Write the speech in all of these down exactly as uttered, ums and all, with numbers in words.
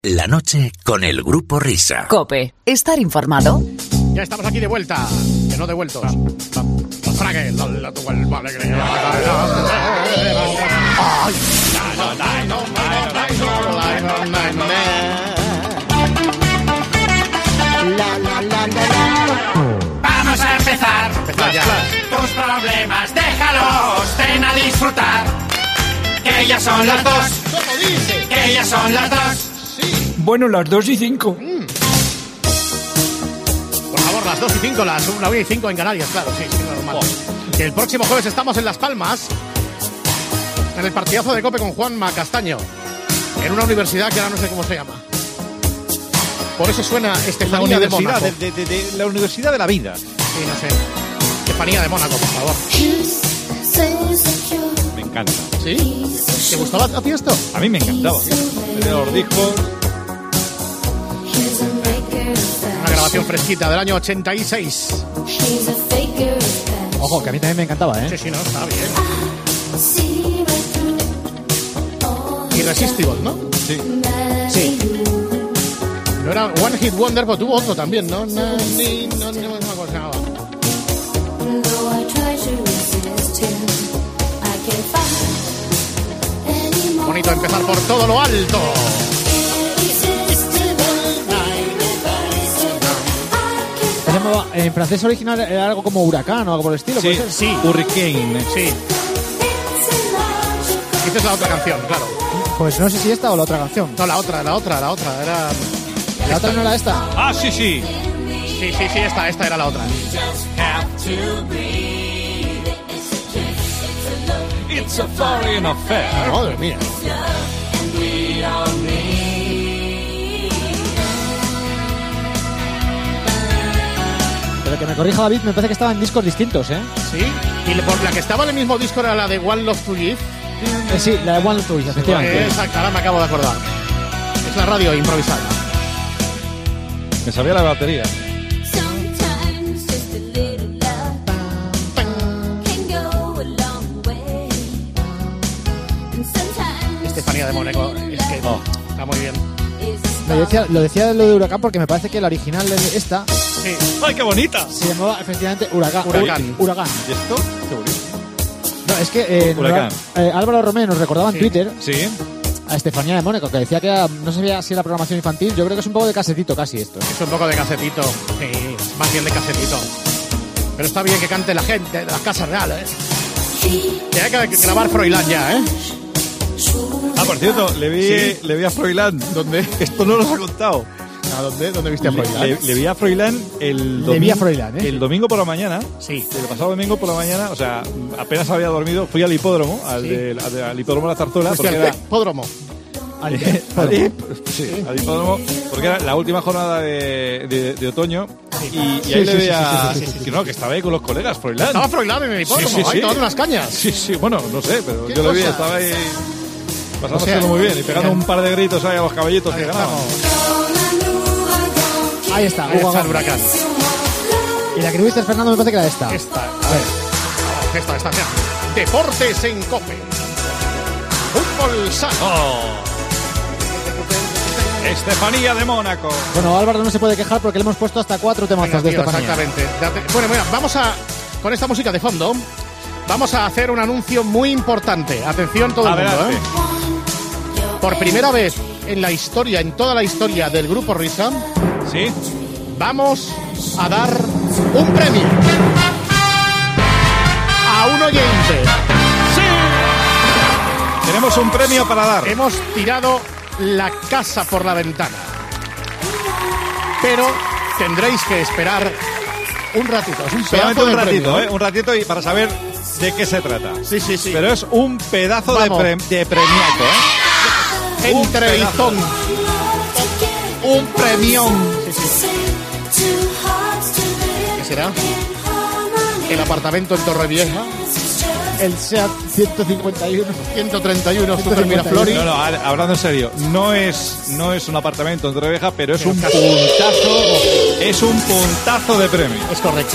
La noche con el Grupo Risa. COPE. Estar informado. Ya estamos aquí de vuelta, que no de vueltos. Frague, dale tu alma alegría. Vamos a empezar. Empezar ya. Tus problemas, déjalos, ven a disfrutar. Que ya son las dos. ¿Cómo dice? Que ya son las dos. Bueno, las dos y cinco. Mm. Por favor, las dos y cinco, las una y cinco en Canarias, claro, sí, sí, normal. Oh. Que el próximo jueves estamos en Las Palmas, en el partidazo de COPE con Juanma Castaño, en una universidad que ahora no sé cómo se llama. Por eso suena Estefanía de Mónaco. De, de, de, de la Universidad de la Vida. Sí, no sé. Estefanía de Mónaco, por favor. Me encanta. ¿Sí? ¿Te gustaba a ti esto? A mí me encantaba. Tenía los discos. Una grabación fresquita del año ochenta y seis. Ojo, que a mí también me encantaba, ¿eh? Sí, sí, no, está bien. Irresistible, ¿no? Sí. Sí. No era One Hit Wonder, pero tuvo otro también, ¿no? No, ni, no, no, no, no, ¿cómo se llamaba? Bonito empezar por todo lo alto. Se llamaba, en francés original era algo como huracán o algo por el estilo. Sí, ¿puede ser? Sí. Hurricane. Sí. Esta es la otra canción, claro. Pues no sé si esta o la otra canción. No, la otra, la otra, la otra. Era... ¿La otra no era esta? Ah, sí, sí. Sí, sí, sí, esta, esta era la otra. It's a foreign affair. Madre mía. Pero que me corrija David, me parece que estaban discos distintos, ¿eh? Sí. Y por la que estaba en el mismo disco era la de One Love to Give. Eh, sí, la de One Love to Give, efectivamente. Exacto, ahora me acabo de acordar. Es la radio improvisada. Me sabía la batería. Estefanía de Mónaco, es que Oh. está muy bien. No, yo decía, lo decía lo de huracán porque me parece que la original de esta Sí. ¡Ay, qué bonita! se llamaba efectivamente Huracán. Huracán. Huracán. ¿Y esto? Qué bonito. No, es que eh, Huracán. nos- eh, Álvaro Romeo nos recordaba en Sí. Twitter Sí. a Estefanía de Mónaco, que decía que era, no sabía si era programación infantil. Yo creo que es un poco de casetito casi esto. Es un poco de casetito. Sí, más bien de casetito. Pero está bien que cante la gente de las casas reales. Que hay que grabar Froilán ya, ¿eh? Ah, por cierto, le vi, Sí. le vi a Froilán. ¿Dónde? Esto no nos ha contado. ¿A dónde? ¿Dónde viste a Le, Froilán? le- le vi a Froilán el Le domingo. vi a Froilán, ¿eh? El domingo por la mañana. Sí. El pasado domingo por la mañana, o sea, apenas había dormido, fui al hipódromo, al, Sí. de- al, de- al hipódromo de la Zarzuela, Fuiste porque al era, hipódromo. Al- Eh, al hip- sí, al hipódromo, porque era la última jornada de, de, de otoño y, y Sí, ahí sí, le sí, veía sí, sí, sí, sí, que no, que estaba ahí con los colegas, Froilán. Estaba Froilán en el hipódromo, Sí, sí, ahí sí. tomando unas cañas. Sí, sí, bueno, no sé, pero ¿Qué yo lo vi, cosa? estaba ahí pasándoselo O sea, muy bien y pegando ya- un par de gritos ahí a los caballitos Ahí que ganaban. Ahí está, Ahí está Huracán. el huracán. Y la que tuviste, Fernando, me parece que era esta. Esta, a ver. Esta, esta, esta. Deportes en COPE. Fútbol sano. Oh. Estefanía de Mónaco. Bueno, Álvaro no se puede quejar porque le hemos puesto hasta cuatro temazos Venga, de tío, Estefanía. exactamente. Date- Bueno, mira, vamos a, con esta música de fondo, vamos a hacer un anuncio muy importante. Atención todo el mundo, Adelante. ¿eh? Por primera vez en la historia, en toda la historia del Grupo Risa, ¿Sí? vamos a dar un premio a un oyente. Tenemos un premio para dar. Hemos tirado la casa por la ventana. Pero tendréis que esperar un ratito. Es un Solamente pedazo un de ratito, premio, ¿eh? Un ratito y para saber de qué se trata. Sí, sí, sí. Pero es un pedazo de, Vamos. pre- de premiaco, ¿eh? un Entrevistón. Un premión. Sí, sí. ¿Qué será? El apartamento en Torrevieja. El SEAT ciento cincuenta y uno. ciento treinta y uno Super Miraflores. No, no, a- hablando en serio, no es, no es un apartamento en Torrevieja, pero es Pero un casi. puntazo, es un puntazo de premio. Es correcto.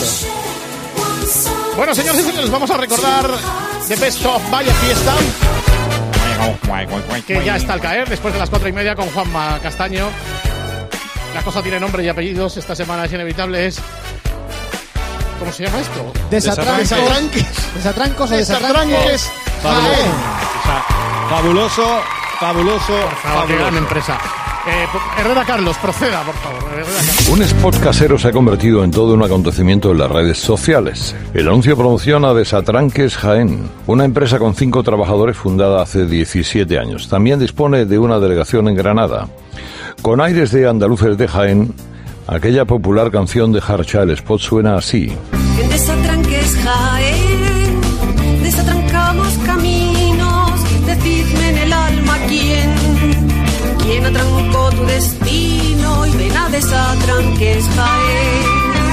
Bueno, señores y señores, vamos a recordar The Best of Vaya Fiesta. que ya está al caer después de las cuatro y media con Juanma Castaño. La cosa tiene nombre y apellidos. Esta semana es inevitable. Es... ¿Cómo se llama esto? Desatrancos. Desatranques. Desatrancos o Desatranques. Fabuloso. O sea, fabuloso, fabuloso, Por favor, qué gran fabuloso. empresa. Eh, Herrera Carlos, proceda, por favor. Herrera Carlos. Un spot casero se ha convertido en todo un acontecimiento en las redes sociales. El anuncio promociona Desatranques Jaén, una empresa con cinco trabajadores fundada hace diecisiete años. También dispone de una delegación en Granada. Con aires de andaluces de Jaén, aquella popular canción de Harcha, el spot suena así. En Desatranques Jaén, desatrancamos caminos, decidme en el alma quién, quién atrancó tu destino y ven a Desatranques Jaén.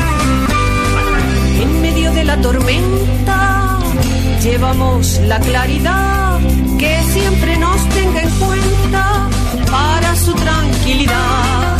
En medio de la tormenta llevamos la claridad, que siempre nos tenga en cuenta para su tranquilidad.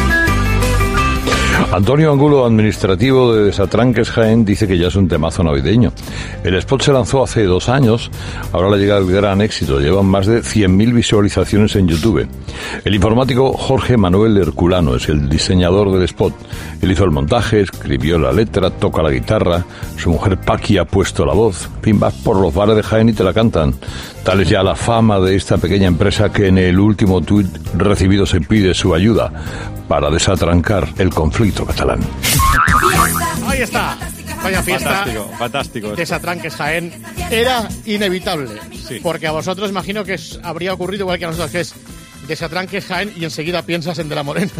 Antonio Angulo, administrativo de Desatranques Jaén, dice que ya es un temazo navideño. El spot se lanzó hace dos años, ahora le llega el gran éxito, llevan más de cien mil visualizaciones en YouTube. El informático Jorge Manuel Herculano es el diseñador del spot. Él hizo el montaje, escribió la letra, toca la guitarra, su mujer Paqui ha puesto la voz. En fin, vas por los bares de Jaén y te la cantan. Tal es ya la fama de esta pequeña empresa que en el último tuit recibido se pide su ayuda para desatrancar el conflicto catalán. Ahí está. Vaya fiesta. Fantástico, fantástico. esto. Desatranques Jaén. Era inevitable. Sí. Porque a vosotros imagino que es- habría ocurrido igual que a nosotros, que es Desatranques Jaén y enseguida piensas en De la Morena.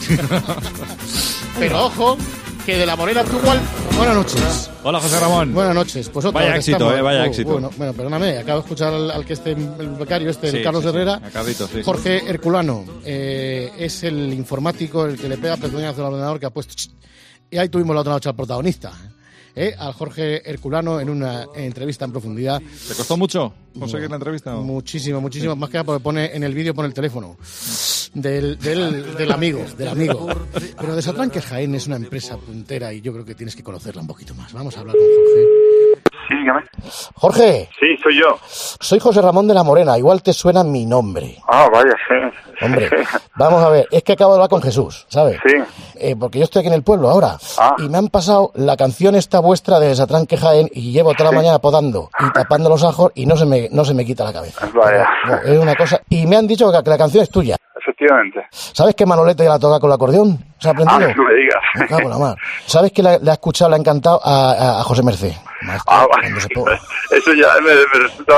Pero ojo, que De la Morena tú igual... Buenas noches. Hola, José Ramón. Buenas noches. Pues otra Vaya vez éxito, estamos. eh, vaya Uh, éxito. Bueno, bueno, perdóname, acabo de escuchar al, al que este, el becario este, Sí, el Carlos sí, sí. Herrera. A Carlitos, sí, sí. Jorge Herculano, eh, es el informático, el que le pega pezuñas al ordenador que ha puesto... Y ahí tuvimos la otra noche al protagonista, eh, al Jorge Herculano en una entrevista en profundidad. ¿Te costó mucho conseguir la entrevista? o? Muchísimo, muchísimo. Más que nada porque pone en el vídeo pone el teléfono del, del, del amigo, del amigo. Pero Desatranques Jaén es una empresa puntera y yo creo que tienes que conocerla un poquito más. Vamos a hablar con Jorge. Sí, dígame. Jorge, Sí, soy yo. soy José Ramón de la Morena. Igual te suena mi nombre. Ah, vaya, sí. Hombre, vamos a ver. Es que acabo de hablar con Jesús, ¿sabes? Sí. Eh, porque yo estoy aquí en el pueblo ahora. Ah. Y me han pasado la canción esta vuestra de Desatranques Jaén y llevo toda la mañana podando y tapando los ajos y no se me, no se me quita la cabeza. Vaya. Pero, no, es una cosa. Y me han dicho que, que la canción es tuya. Efectivamente. ¿Sabes que Manolete ya la toca con el acordeón? ¿Se ha Ah, aprendido? no me digas. Me cago en la mar. ¿Sabes que la, la ha escuchado, le ha encantado a, a, a José Merced? Maestro, Ah, cuando se ponga. Eso ya me, me resulta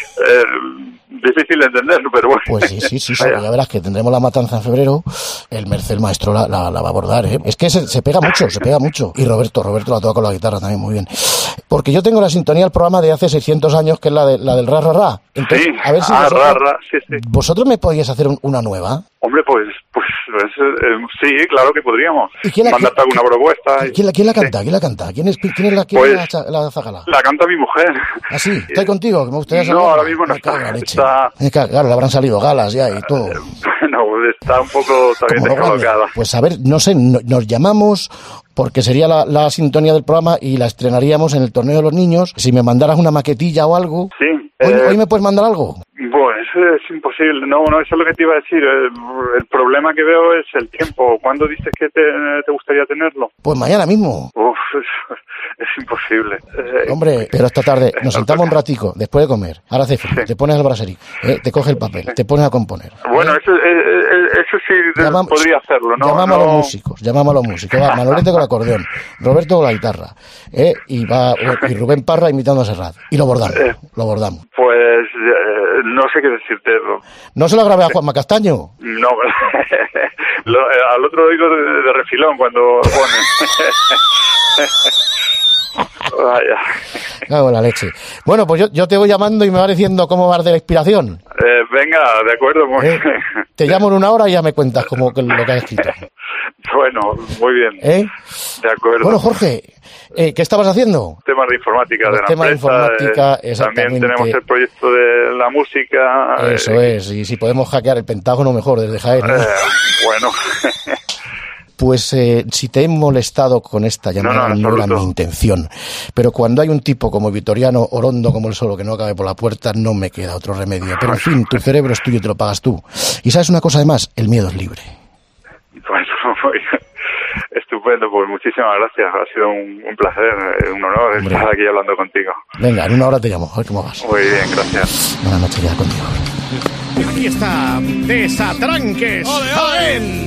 eh, difícil de entenderlo, pero bueno. Pues sí, sí, sí, sí, Vaya. ya verás que tendremos la matanza en febrero. El Merced, el maestro, la, la, la va a abordar, ¿eh? Es que se, se pega mucho, se pega mucho. Y Roberto, Roberto la toca con la guitarra también muy bien. Porque yo tengo la sintonía del programa de hace seiscientos años, que es la, de, la del ra, ra, ra. Entonces, Sí, a ver si ah, vosotros, ra, ra, sí, sí. ¿vosotros me podíais hacer un- una nueva? Hombre, pues, pues, pues, eh, sí, claro que podríamos. ¿Y quién la- Mandarte alguna propuesta. y- ¿Quién la, quién la Sí. canta? ¿Quién la canta? ¿Quién es, quién es la, quién Pues, es la, cha- la zagala? La canta mi mujer. ¿Ah, sí? ¿Estoy contigo? Que me gustaría No, saberlo. ahora mismo no Me cago en está. la leche. Está- Es que, claro, le habrán salido galas ya y todo. Bueno, está un poco también Como lo grande. descolocada. Pues a ver, no sé, no- nos llamamos porque sería la, la sintonía del programa y la estrenaríamos en el Torneo de los Niños. Si me mandaras una maquetilla o algo. Sí. ¿Hoy, eh, hoy me puedes mandar algo? Bueno, eso es imposible. No, no, eso es lo que te iba a decir. El, el problema que veo es el tiempo. ¿Cuándo dices que te, te gustaría tenerlo? Pues mañana mismo. Uf, es, es imposible. Eh, Hombre, pero esta tarde nos sentamos un ratico después de comer. Ahora hace frío. Te pones al braseric, ¿eh? Te coges el papel, te pones a componer. Bueno, eso, eh, eh, eso sí de- Llamam- podría hacerlo, ¿no? Llamamos no, a los músicos, llamamos a los músicos. Va, Manolete con el acordeón, Roberto con la guitarra, ¿eh? y va y Rubén Parra imitando a Serrat. Y lo bordamos, Eh. lo bordamos. Pues eh, no sé qué decirte. No, ¿No se lo grabé a Juanma Castaño? no lo, eh, al otro lo digo de, de refilón cuando pone. Vaya. Cago en la leche. Bueno, pues yo, yo te voy llamando y me vas diciendo cómo vas de la inspiración. Eh, venga, de acuerdo. Muy ¿eh? bien. Te llamo en una hora y ya me cuentas cómo, que- lo que has escrito. Bueno, muy bien. ¿Eh? De acuerdo. Bueno, Jorge, eh, ¿qué estabas haciendo? Temas de informática Los de la temas de empresa. informática, eh, exactamente. También tenemos el proyecto de la música. Eso eh, es, y si podemos hackear el Pentágono mejor desde Jaén, ¿no? eh, bueno. Pues eh, si te he molestado con esta llamada, no, no, no era mi intención. Pero cuando hay un tipo como Vitoriano, orondo como el solo, que no cabe por la puerta, no me queda otro remedio. Pero en fin, tu cerebro es tuyo y te lo pagas tú. Y sabes una cosa además, el miedo es libre. Bueno, estupendo, pues muchísimas gracias. Ha sido un, un placer, un honor Hombre. estar aquí hablando contigo. Venga, en una hora te llamo, a ver cómo vas. Muy bien, gracias. Buenas noches ya contigo. Y aquí está Desatranques Jaén.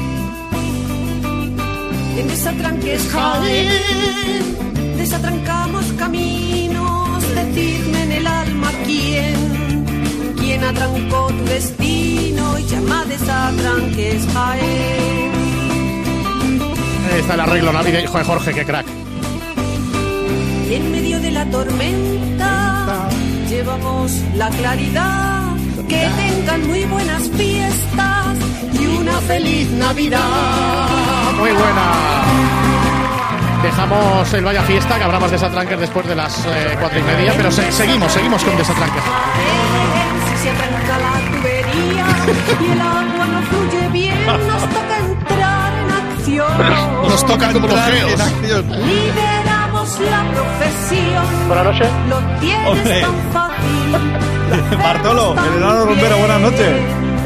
En Desatranques Jaén desatrancamos caminos. Decidme en el alma quién, quién atrancó tu destino y llama Desatranques Jaén. Ahí está el arreglo navideño, hijo de Jorge, qué crack. Y en medio de la tormenta llevamos la claridad. Que tengan muy buenas fiestas y una feliz Navidad. Muy buena. Dejamos el Vaya Fiesta, que habrá más Desatranques después de las eh, cuatro y media, pero se, seguimos, seguimos con Desatranques. Si se arranca la tubería y el agua no fluye bien, nos toca entrar en acción. Nos toca como los geos. Lideramos la profesión. Buenas noches. Lo tienes Hombre. tan fácil. Bartolo, el enano Rumbero, buenas noches.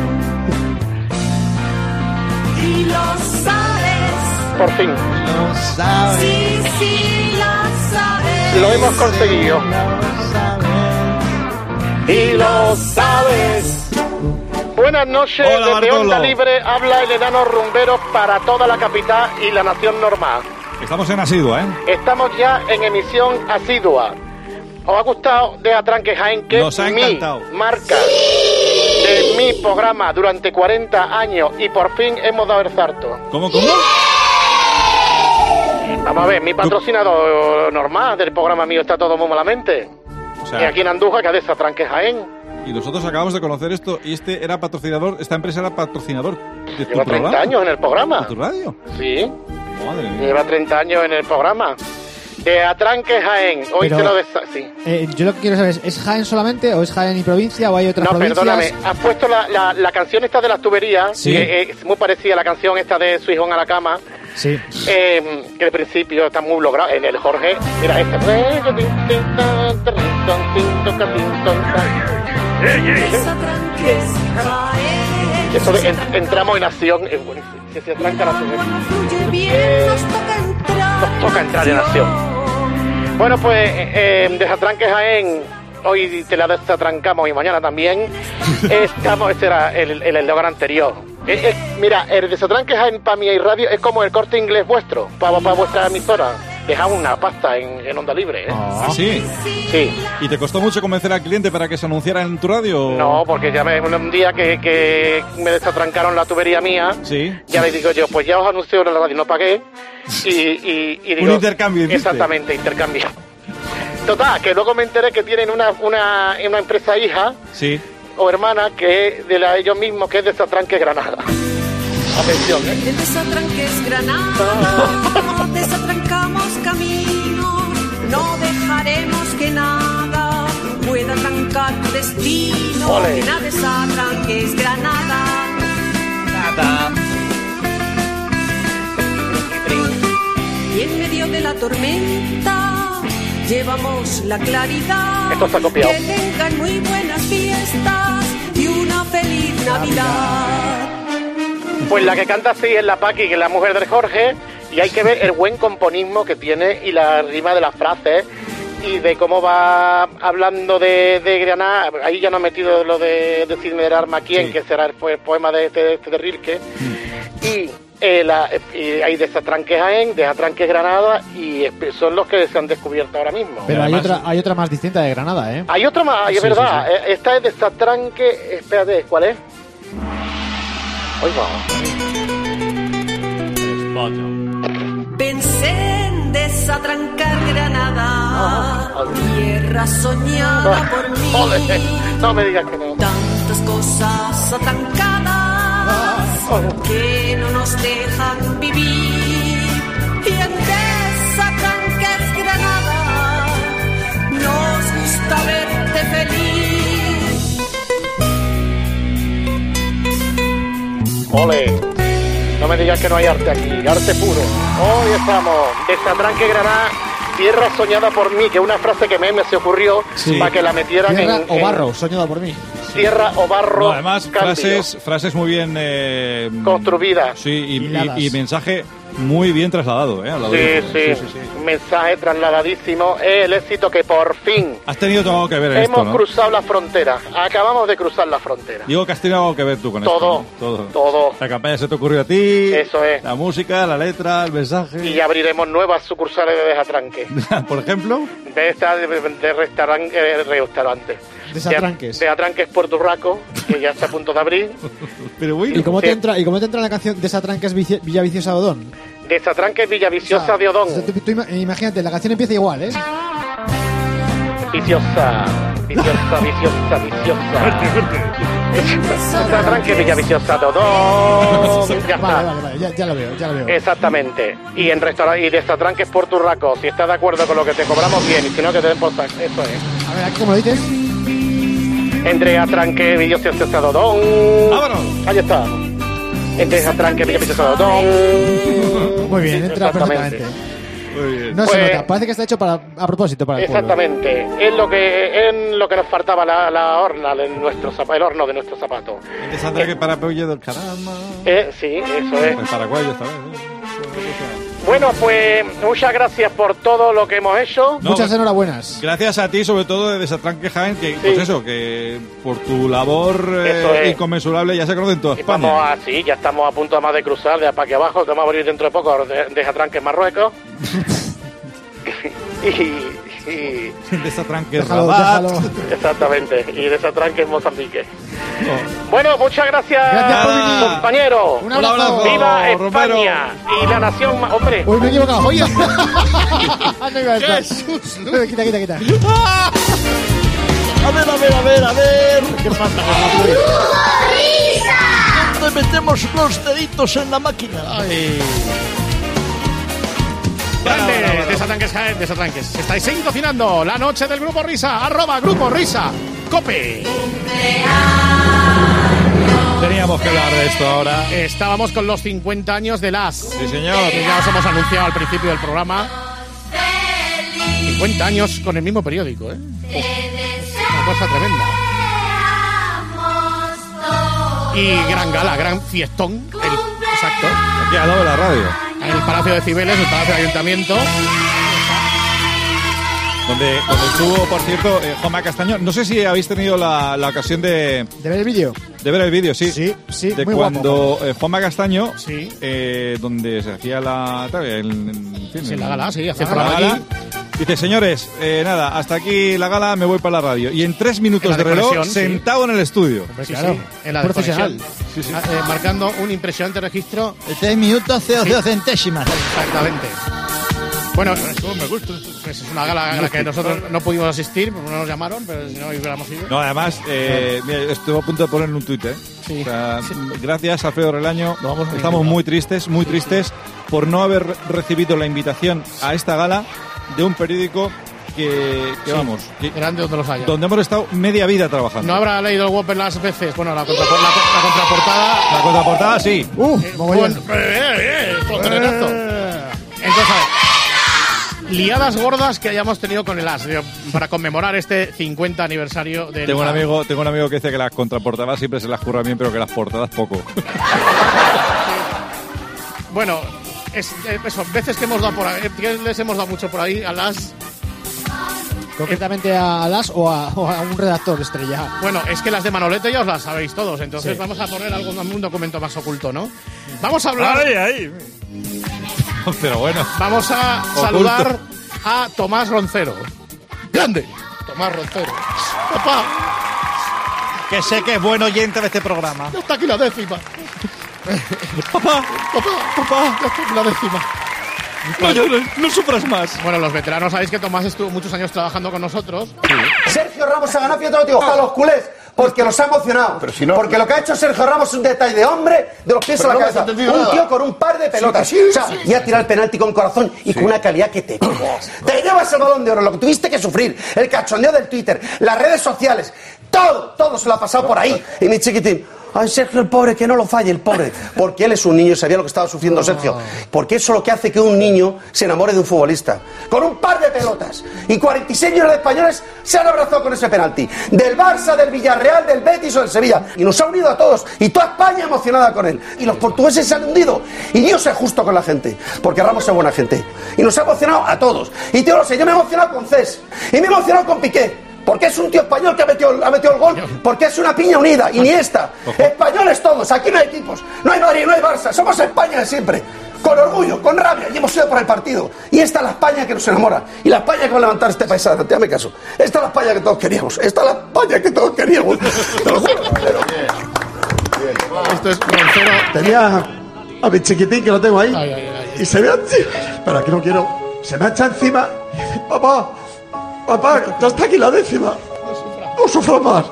Y lo sabes. Por fin. No sabes. Sí, sí, lo sabes. Lo hemos conseguido. Y lo sabes. Buenas noches, Hola, desde Bartolo. Onda Libre habla el enano Rumbero para toda la capital y la nación normal. Estamos en asidua, ¿eh? Estamos ya en emisión asidua. ¿Os ha gustado Desatranques Jaén? Que Nos ha es mi encantado. marca de mi programa durante cuarenta años y por fin hemos dado el salto. ¿Cómo, cómo? Vamos a ver, mi patrocinador normal del programa mío está todo muy malamente. O sea, Y aquí en Andújar, que es Desatranques Jaén. y nosotros acabamos de conocer esto y este era patrocinador, esta empresa era patrocinador de tu Lleva treinta programa. años en el programa. ¿De tu radio? Sí, Madre mía. lleva treinta años en el programa. Desatranques Jaén, hoy Pero- te lo desa... Sí. Eh, yo lo que quiero saber es, ¿es Jaén solamente o es Jaén y provincia o hay otras No, provincias? perdóname, has puesto la, la, la canción esta de las tuberías, Sí. que es muy parecida a la canción esta de Su hijón a la cama, Sí. eh, que al principio está muy logrado. En el Jorge, mira esta. Desatranques Jaén. Eso de en- entramos en acción, es buenísimo. Si se tranca la tubería. No fluye bien, nos toca entrar. Nos toca entrar en acción. Bueno, pues eh, Desatranques Jaén, hoy te la desatrancamos y mañana también. Estamos, este era el el eslogan anterior. Eh, eh, mira, el Desatranques Jaén para mi radio es como el Corte Inglés vuestro, para, para vuestra emisora. Dejamos una pasta en, en Onda Libre, ¿eh? Ah, sí. Sí. ¿Y te costó mucho convencer al cliente para que se anunciara en tu radio? No, porque ya me, un día que, que me desatrancaron la tubería mía, Sí. ya le digo yo, pues ya os anuncio en la radio, no pagué. Y, y, y digo, Un intercambio, hiciste. Exactamente, intercambio. Total, que luego me enteré que tienen una, una, una empresa hija Sí. o hermana que es de la, ellos mismos, que es Desatranques Granada. Atención, ¿eh? De Desatranques Granada, desatrancamos caminos, no dejaremos que nada pueda trancar tu destino. Ole. Que nada Desatranques Granada. Nada. Y en medio de la tormenta llevamos la claridad. Esto está copiado. Que tengan muy buenas fiestas y una feliz Navidad. Pues la que canta así es la Paqui, que es la mujer del Jorge, y hay que ver el buen componismo que tiene y la rima de las frases y de cómo va hablando de, de Granada. Ahí ya no ha metido lo de decirme del arma quién, Sí. que será el, po- el poema de este de, de Rilke. Y, eh, la, y hay Desatranques Jaén, Desatranques Granada, y esp- son los que se han descubierto ahora mismo. Pero hay además- otra, hay otra más distinta de Granada, ¿eh? Hay otro más, es Sí, verdad. sí, Eh, Esta es Desatranque. Espérate, ¿cuál es? Oiga. Pensé en desatrancar Granada, tierra soñada por mí. Ole, no me digas que no. Tantas cosas atrancadas que no nos dejan vivir. Y en Desatranques Granada nos gusta verte feliz. Ole. No me digas que no hay arte aquí, arte puro. Hoy estamos, Desatranque Granada, tierra soñada por mí, que es una frase que me, me se ocurrió Sí. para que la metieran Tierra en... o en barro, soñado por mí. Tierra o barro. No, además, cándido. frases, frases muy bien... Eh, Construidas. Sí, y, Hiladas. y, y mensaje muy bien trasladado, ¿eh? Al lado Sí, de- sí, mensaje trasladadísimo. Es el éxito que por fin Has tenido todo algo que ver en hemos esto, ¿no? cruzado la frontera. Acabamos de cruzar la frontera. Digo que has tenido algo que ver tú con Todo, esto, ¿no? Todo. todo. La campaña se te ocurrió a ti. Eso es. La música, la letra, el mensaje. Y abriremos nuevas sucursales de Desatranque. Por ejemplo. De esta de, de restaurante, eh, restaurante. Desatranques. De, de Atranques Puerto Urraco, que ya está a punto de abrir. Pero bueno. ¿Y cómo, te Sí. entra, ¿Y cómo te entra la canción Desatranques Vici- Villaviciosa Odón? Desatranques Villaviciosa de Odón. O sea, tú- tú ima- imagínate, la canción empieza igual, ¿eh? Viciosa, viciosa, viciosa, viciosa. Desatranques Villaviciosa de Odón. Ya está. Vale, vale, vale, ya, ya lo veo, ya lo veo. Exactamente. Y en restaurante y Desatranques Puerto Urraco, si estás de acuerdo con lo que te cobramos, bien. Y si no, que te den por saco. Eso es. A ver, aquí como lo dices. Entre Atranque Villaviciosa de Odón. ¡Vámonos! Ahí está. Entre Atranque Villaviciosa de Odón. Muy bien, entra Exactamente. perfectamente. Muy bien. No se Pues- nota, parece que está hecho para, a propósito para el pueblo. Exactamente, es lo que es lo que nos faltaba la, la horna de nuestro zapa- el horno de nuestro zapato. Interesante que para Peulle del Caramba. Eh, sí, eso es. El paraguayo esta vez, ¿eh? Bueno, pues muchas gracias por todo lo que hemos hecho. No, Muchas enhorabuenas. Gracias a ti, sobre todo de Desatranque Jaén, que, pues Sí. eso, que por tu labor eh, Eso es. inconmensurable ya se conoce en toda Y España. vamos así, ya estamos a punto más de cruzar de para aquí abajo, que vamos a abrir dentro de poco de, de Atranques Marruecos. y, y Desatranque Déjalo, Rabat. déjalo. exactamente, y de Atranques Mozambique. Oh. Bueno, muchas gracias, Gracias por venir. compañero. Un abrazo. ¡Viva Romero. España! Y la nación, ma- hombre. Uy, me he equivocado. Oye. No iba a estar. Quita, quita, quita. A ver, a ver, a ver, a ver. ¿Qué pasa? ¿Dónde metemos los deditos en la máquina? Grande, Desatranques Jaén, Desatranques. Estáis sintonizando la noche del Grupo Risa, arroba Grupo Risa, Cope. Teníamos que hablar de esto ahora. Estábamos con los cincuenta años de las. Sí, señor. Que ya os hemos anunciado al principio del programa. cincuenta años con el mismo periódico, ¿eh? Uf, una cosa tremenda. Y gran gala, gran fiestón. El, exacto. Aquí al lado de la radio. En el Palacio de Cibeles, el Palacio del Ayuntamiento. Donde, donde estuvo, por cierto, eh, Juanma Castaño. No sé si habéis tenido la, la ocasión de, ¿De ver el vídeo? de ver el vídeo, sí. Sí, sí, De muy cuando eh, Juanma Castaño, Sí. eh, donde se hacía la... tal, el- en fin, Sí, el- la gala, sí, hace la programa gala. aquí. Dice, señores, eh, nada, hasta aquí la gala, me voy para la radio. Y en tres minutos En la de reloj, desconexión, sí. sentado en el estudio. Hombre, Sí, claro, sí. en la Profesional. desconexión. Sí, sí. Ah, eh, marcando un impresionante registro. Tres minutos, cero, cero centésimas. Exactamente. Bueno, me gusta. Pues es una gala a la que nosotros no pudimos asistir, porque no nos llamaron, pero si no hubiéramos ido. No, además, eh, mira, estuve a punto de ponerle un tuit, ¿eh? Sí. O sea, gracias, Alfredo Relaño. Lo vamos a Estamos intentar. muy tristes, muy tristes por no haber recibido la invitación a esta gala de un periódico que, que Sí. vamos, que- Grande donde los haya. donde hemos estado media vida trabajando. No habrá leído el Whopper las veces. Bueno, la, contrapor- la, la contraportada. La contraportada, sí. Uh, Eh, mogollón. bueno, eh, eh, eh, fotorenazo. Entonces, a ver, liadas gordas que hayamos tenido con el As digo, para conmemorar este cincuenta aniversario de. Tengo un amigo, tengo un amigo que dice que las contraportadas siempre se las curra bien, pero que las portadas poco. Bueno, es, eh, eso, veces que hemos dado por ahí, que les hemos dado mucho por ahí a las. Concretamente a Las o a, o a un redactor estrella. Bueno, es que las de Manolete ya os las sabéis todos, entonces Sí. vamos a poner algo, un documento más oculto, ¿no? Vamos a hablar. Ay, ay. Pero bueno. Vamos a Oculto. saludar a Tomás Roncero. ¡Grande! Tomás Roncero. ¡Papá! Que sé que es buen oyente de este programa. Ya está aquí la décima. ¡Papá! ¡Papá! ¡Papá! Ya está aquí la décima. No llores, no sufras más. Bueno, los veteranos sabéis que Tomás estuvo muchos años trabajando con nosotros. Sergio Ramos ha ganado, fíjate lo que digo, a los culés, porque los ha emocionado. Pero si no- porque lo que ha hecho Sergio Ramos es un detalle de hombre de los pies Pero a la no me has cabeza. entendido Un nada. tío con un par de pelotas. Sí, sí, o sea, sí, y ha tirado el penalti con corazón y con una calidad que te cagas. Te llevas el Balón de Oro, lo que tuviste que sufrir, el cachondeo del Twitter, las redes sociales, todo, todo se lo ha pasado por ahí. Y mi chiquitín, Ay, Sergio, el pobre, que no lo falle, el pobre. Porque él es un niño y sabía lo que estaba sufriendo Sergio. Porque eso es lo que hace que un niño se enamore de un futbolista. Con un par de pelotas. Y cuarenta y seis millones de españoles se han abrazado con ese penalti. Del Barça, del Villarreal, del Betis o del Sevilla. Y nos ha unido a todos. Y toda España emocionada con él. Y los portugueses se han hundido. Y Dios es justo con la gente. Porque Ramos es buena gente. Y nos ha emocionado a todos. Y tío, no sé, yo me he emocionado con Cés. Y me he emocionado con Piqué. Porque es un tío español que ha metido, ha metido el gol, porque es una piña unida, Iniesta. Españoles todos, aquí no hay equipos, no hay Madrid, no hay Barça, somos España de siempre. Con orgullo, con rabia, y hemos ido por el partido. Y esta es la España que nos enamora. Y la España que va a levantar este país adelante, dame caso. Esta es la España que todos queríamos, esta es la España que todos queríamos. Te lo juro. Pero... Esto es Roncero. Tenía a mi chiquitín que lo tengo ahí. Ay, ay, ay. Y se me ha... Espera, que no quiero... Se me echa encima y dice, papá... Papá, ya está aquí la décima. No sufro más.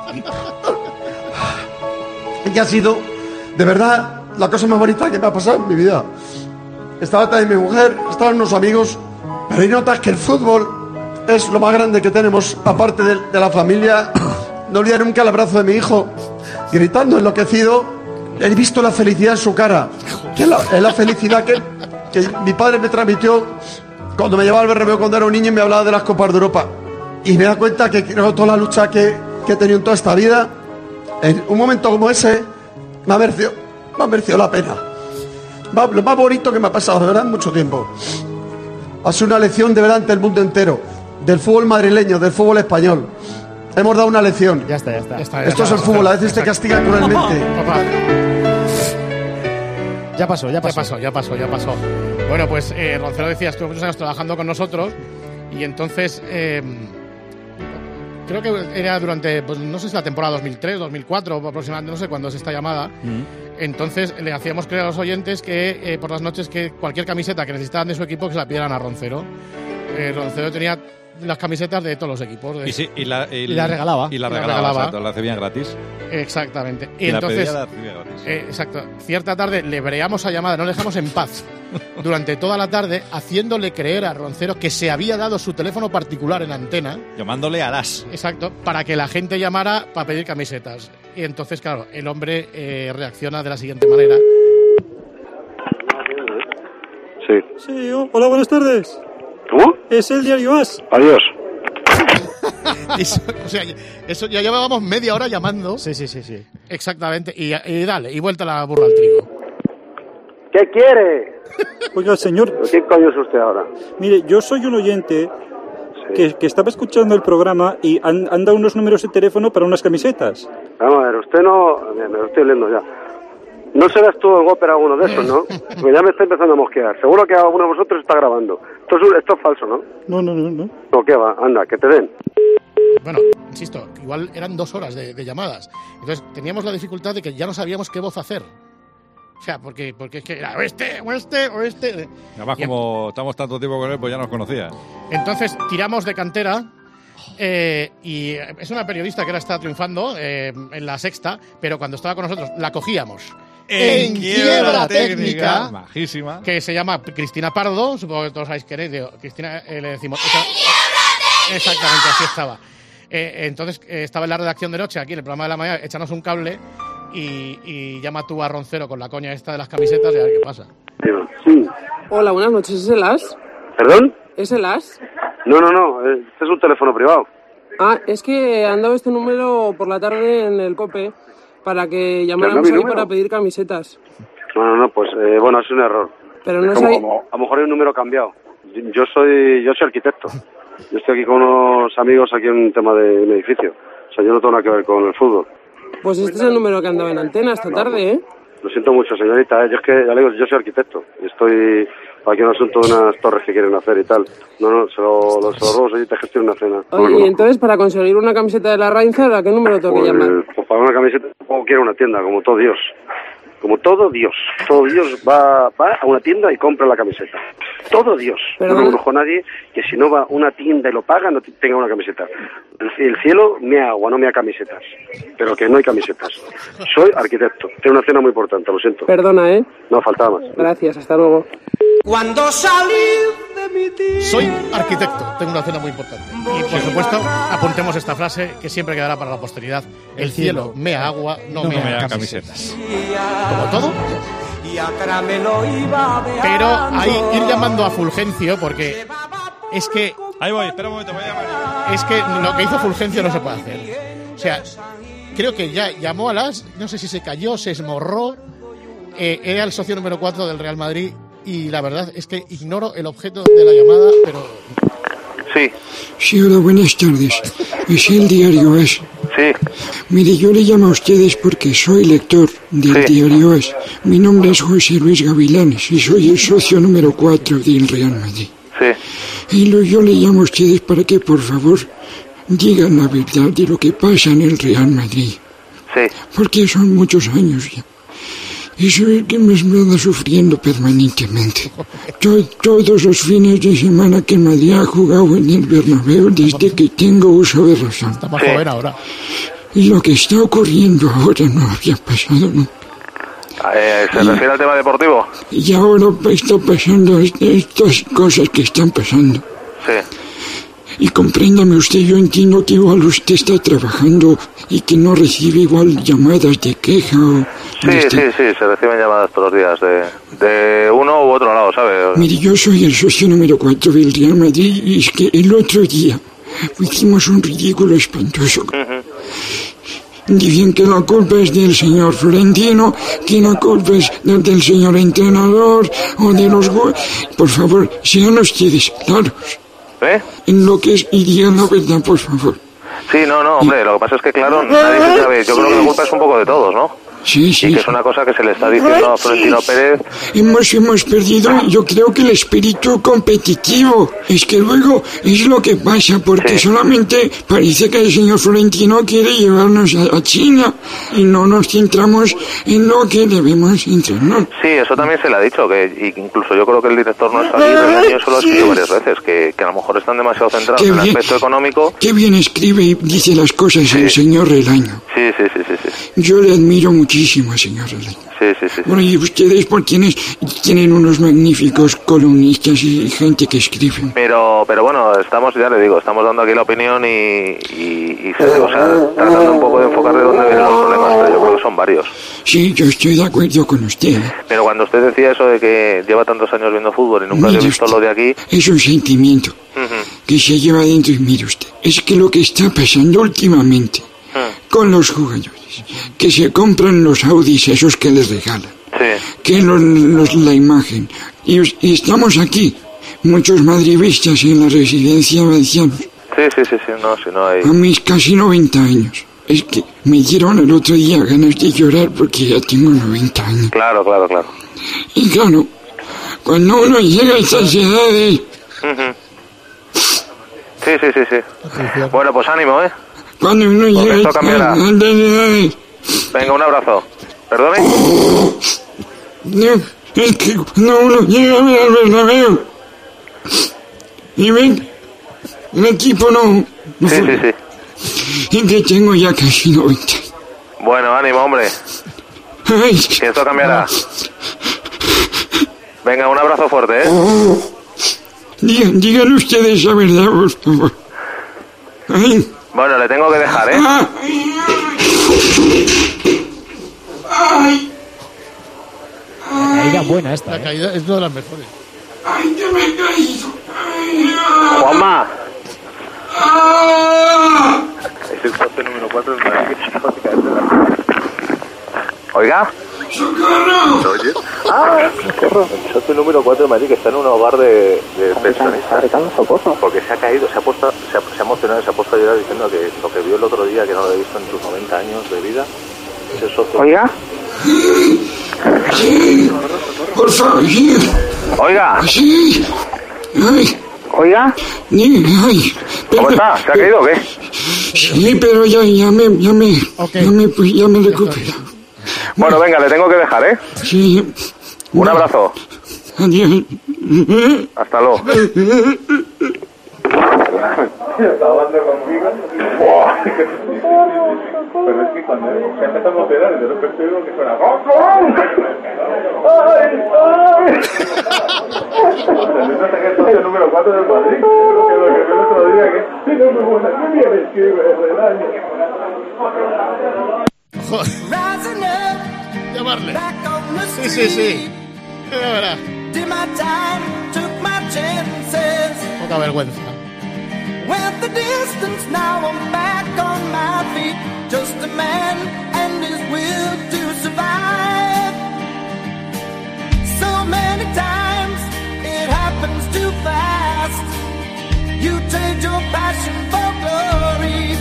Y que ha sido, de verdad, la cosa más bonita que me ha pasado en mi vida. Estaba también mi mujer, estaban unos amigos, pero hay notas que el fútbol es lo más grande que tenemos, aparte de, de la familia. No olvidaré nunca el abrazo de mi hijo, gritando enloquecido. He visto la felicidad en su cara. Que es la, es la felicidad que, que mi padre me transmitió cuando me llevaba al Bernabéu cuando era un niño y me hablaba de las Copas de Europa. Y me da cuenta que creo toda la lucha que, que he tenido en toda esta vida, en un momento como ese, me ha merecido, me ha merecido la pena. Va, lo más bonito que me ha pasado, de verdad, en mucho tiempo. Ha sido una lección de verdad ante el mundo entero, del fútbol madrileño, del fútbol español. Hemos dado una lección. Ya está, ya está. Ya está, ya Esto está, es el fútbol, a veces te castiga cruelmente. Papá. Ya pasó, ya pasó. Ya pasó, ya pasó, ya pasó. Bueno, pues eh, Roncero decía, estuvo muchos años trabajando con nosotros y entonces eh, creo que era durante, pues no sé si la temporada dos mil tres, dos mil cuatro aproximadamente, no sé cuándo es esta llamada. Mm. Entonces le hacíamos creer a los oyentes que eh, por las noches que cualquier camiseta que necesitaban de su equipo que se la pidieran a Roncero. Eh, Roncero tenía las camisetas de todos los equipos. De... Y, sí, y, la, y, y la regalaba. Y la y regalaba, la regalaba. Exacto, la recibían gratis. Exactamente. Y, y entonces, la pedía, la gratis. Eh, exacto. Cierta tarde le breamos a llamada, no le dejamos en paz durante toda la tarde, haciéndole creer a Roncero que se había dado su teléfono particular en antena. Llamándole a las. Exacto, para que la gente llamara para pedir camisetas. Y entonces, claro, el hombre eh, reacciona de la siguiente manera. Sí. Sí, hola, buenas tardes. ¿Cómo? Es el diario As. Adiós. Eso, o sea, eso ya llevábamos media hora llamando. Sí, sí, sí, sí. Exactamente. Y, y dale, y vuelta la burra al trigo. ¿Qué quiere? Oiga, señor. ¿Pero qué coño es usted ahora? Mire, yo soy un oyente sí. que, que estaba escuchando el programa y han, han dado unos números de teléfono para unas camisetas. Vamos a ver, usted no... Me lo estoy leyendo ya. No serás tú el Gópera alguno de esos, ¿no? Porque ya me está empezando a mosquear. Seguro que alguno de vosotros está grabando. Esto es, esto es falso, ¿no? No, no, no, no. No, ¿qué va? Anda, que te den. Bueno, insisto, igual eran dos horas de, de llamadas. Entonces teníamos la dificultad de que ya no sabíamos qué voz hacer. O sea, porque, porque es que era oeste, oeste, oeste. Además, y como estamos tanto tiempo con él, pues ya nos conocía. Entonces tiramos de cantera. Eh, y es una periodista que ahora está triunfando eh, en La Sexta, pero cuando estaba con nosotros la cogíamos en, en quiebra, quiebra técnica, técnica majísima, que se llama Cristina Pardo, supongo que todos sabéis quién es. Digo, Cristina, eh, le decimos ¡En quiebra técnica! Exactamente, así estaba. Eh, entonces eh, estaba en la redacción de noche, aquí en el programa de la mañana, échanos un cable y, y llama tú a Roncero con la coña esta de las camisetas y a ver qué pasa. Sí. Hola, buenas noches, ¿es el As? ¿Perdón? ¿Es el As? No, no, no, este es un teléfono privado. Ah, es que han dado este número por la tarde en el COPE para que llamáramos ahí para pedir camisetas. No, no, no, pues eh, bueno, es un error. Pero no es sé... Como, a lo mejor hay un número cambiado. Yo soy yo soy arquitecto. Yo estoy aquí con unos amigos aquí en un tema de un edificio. O sea, yo no tengo nada que ver con el fútbol. Pues este es el número que andaba en antena esta tarde, ¿eh? Lo siento mucho, señorita. ¿eh? Yo es que, ya le digo, yo soy arquitecto. Y estoy aquí en un asunto de unas torres que quieren hacer y tal. No, no, se lo, los robos allí te gestionan una cena. Oye, no, y entonces, para conseguir una camiseta de la Reinzer, ¿a qué número tengo pues, que llamar? Pues para una camiseta, como quiero una tienda, como todo Dios. Como todo Dios. Todo Dios va, va a una tienda y compra la camiseta. Todo Dios. ¿Perdón? No conozco a nadie que si no va a una tienda y lo paga, no tenga una camiseta. El cielo me agua, no me da camisetas. Pero que no hay camisetas. Soy arquitecto. Tengo una cena muy importante, lo siento. Perdona, ¿eh? No, faltaba más. Gracias, hasta luego. Cuando salí de mi Soy arquitecto, tengo una cena muy importante. Y por supuesto, apuntemos esta frase que siempre quedará para la posteridad. El cielo mea agua, no, No mea, mea camisetas. Como todo. Pero ahí ir llamando a Fulgencio, porque es que... Ahí voy, espera un momento, voy a llamar. Es que lo que hizo Fulgencio no se puede hacer. O sea, creo que ya llamó a las... No sé si se cayó, se esmorró. Eh, era el socio número cuatro del Real Madrid. Y la verdad es que ignoro el objeto de la llamada, pero... Sí. Sí, hola, buenas tardes. Es el diario Es. Sí. Mire, yo le llamo a ustedes porque soy lector del Sí. diario Es. Mi nombre es José Luis Gavilanes y soy el socio número cuatro del Real Madrid. Sí. Y lo, yo le llamo a ustedes para que, por favor, digan la verdad de lo que pasa en el Real Madrid. Sí. Porque son muchos años ya. Eso es que me anda sufriendo permanentemente. To- todos los fines de semana que el Madrid ha jugado en el Bernabéu desde que tengo uso de razón. Está más joven ahora. Y lo que está ocurriendo ahora no había pasado nunca. Eh, ¿Se refiere al tema deportivo? Y ahora está pasando est- estas cosas que están pasando. Sí. Y compréndame usted, yo entiendo que igual usted está trabajando y que no recibe igual llamadas de queja o... Sí, sí, sí, se reciben llamadas todos los días de, de uno u otro lado, ¿sabes? Mire, yo soy el socio número cuatro del Real Madrid y es que el otro día hicimos un ridículo espantoso. Dicen que la culpa es del señor Florentino, que la culpa es del, del señor entrenador o de los... go- Por favor, sean ustedes claros ¿Eh? en lo que es y digan la verdad, por favor. Sí, no, no, hombre, lo que pasa es que, claro, nadie se sabe. Yo creo que la culpa es un poco de todos, ¿no? Sí, sí. Y que es una cosa que se le está diciendo a Florentino Pérez. Hemos, hemos perdido, yo creo que el espíritu competitivo. Es que luego es lo que pasa, porque solamente parece que el señor Florentino quiere llevarnos a, a China y no nos centramos en lo que debemos entrenar. Sí, eso también se le ha dicho, que y incluso yo creo que el director nuestro aquí, Relaño, eso lo ha escrito varias veces, que, que a lo mejor están demasiado centrados Qué en el bien. aspecto económico. Qué bien escribe y dice las cosas el señor Relaño. Sí, sí, sí, sí, sí. Yo le admiro muchísimo, señor Relaño. Sí, sí, sí. Bueno, y ustedes por quienes tienen unos magníficos columnistas y gente que escriben. Pero, pero bueno, estamos, ya le digo, estamos dando aquí la opinión y, y, y se, o sea, tratando un poco de enfocar de dónde vienen los problemas, pero yo creo que son varios. Sí, yo estoy de acuerdo con usted. ¿eh? Pero cuando usted decía eso de que lleva tantos años viendo fútbol y nunca había Mire visto usted, lo de aquí, es un sentimiento que se lleva dentro y mire usted. Es que lo que está pasando últimamente con los jugadores, que se compran los Audis esos que les regalan, que los, los- la imagen, y, os- y estamos aquí, muchos madridistas en la residencia de ancianos, sí, sí, sí, sí, no, si no hay... a mis casi noventa años. Es que me dieron el otro día ganas de llorar porque ya tengo noventa años. Claro, claro, claro. Y claro, cuando uno llega a estas edades, Ujú. Sí, sí, sí, sí. Bueno, pues ánimo, ¿eh? cuando uno Porque llega esto a cambiará. estas edades, Venga, un abrazo. ¿Perdone? no, es que cuando uno llega a ver al Bernabéu y ven el equipo no, no Sí, fue- sí, sí. y que tengo ya casi noventa. Bueno, ánimo, hombre. Ay, Que esto cambiará. Venga, un abrazo fuerte, ¿eh? digan, digan ustedes la verdad, por favor. Ay, Bueno, le tengo que dejar, ¿eh? ah, ay, La caída buena esta. La ¿eh? caída es una de las mejores. ay, que me he caído. Ay, ah, Juanma. ah. Es el socio número cuatro del Madrid que se acaba de caer de la... Oiga. ¡Socorro! ¿Oye? Ah, socorro. El socio número cuatro de Madrid que está en un hogar de, de pensionistas. Porque se ha caído, se ha, puesto, se, ha, se ha emocionado y se ha puesto a llorar diciendo que lo que vio el otro día, que no lo he visto en sus noventa años de vida, es el socio. Oiga. Sí, por favor, sí. Oiga. Sí. Ay, Oiga. sí, ay. ¿Cómo está? ¿Se ha caído o qué? Sí, pero ya, ya me, ya me, ya me, pues, ya me recupero. Bueno, venga, le tengo que dejar, ¿eh? Sí. Un abrazo. Adiós. Hasta luego. Está hablando conmigo. Pero es que cuando se empieza a emocionar, de repente digo que suena. ¡Ay, ay! Es el número cuatro del Madrid. Lo que lo que veo el otro día que tiene muy buena. Qué bien escribe el año. Llamarle. Sí, sí, sí. Ahora. Poca vergüenza. With the distance now I'm back on my feet. Just a man and his will to survive. So many times it happens too fast. You trade your passion for glory.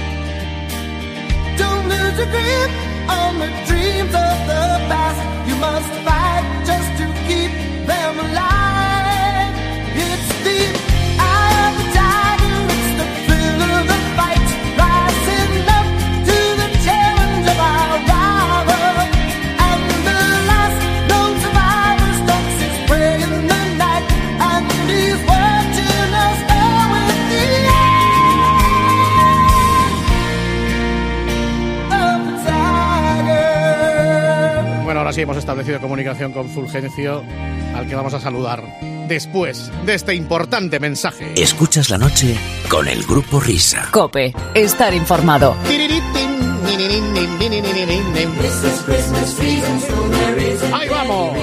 Don't lose your grip on the dreams of the past. You must fight just to keep them alive. It's the eye of the tiger, it's the thrill of the fight. Rising up to the challenge of our rival. And the last known survivor stalks his prey in the night. And he's watching us all with the eye of the tiger. Bueno, ahora sí hemos establecido comunicación con Fulgencio, al que vamos a saludar después de este importante mensaje. Escuchas la noche con el Grupo Risa. COPE. Estar informado. ¡Ahí vamos!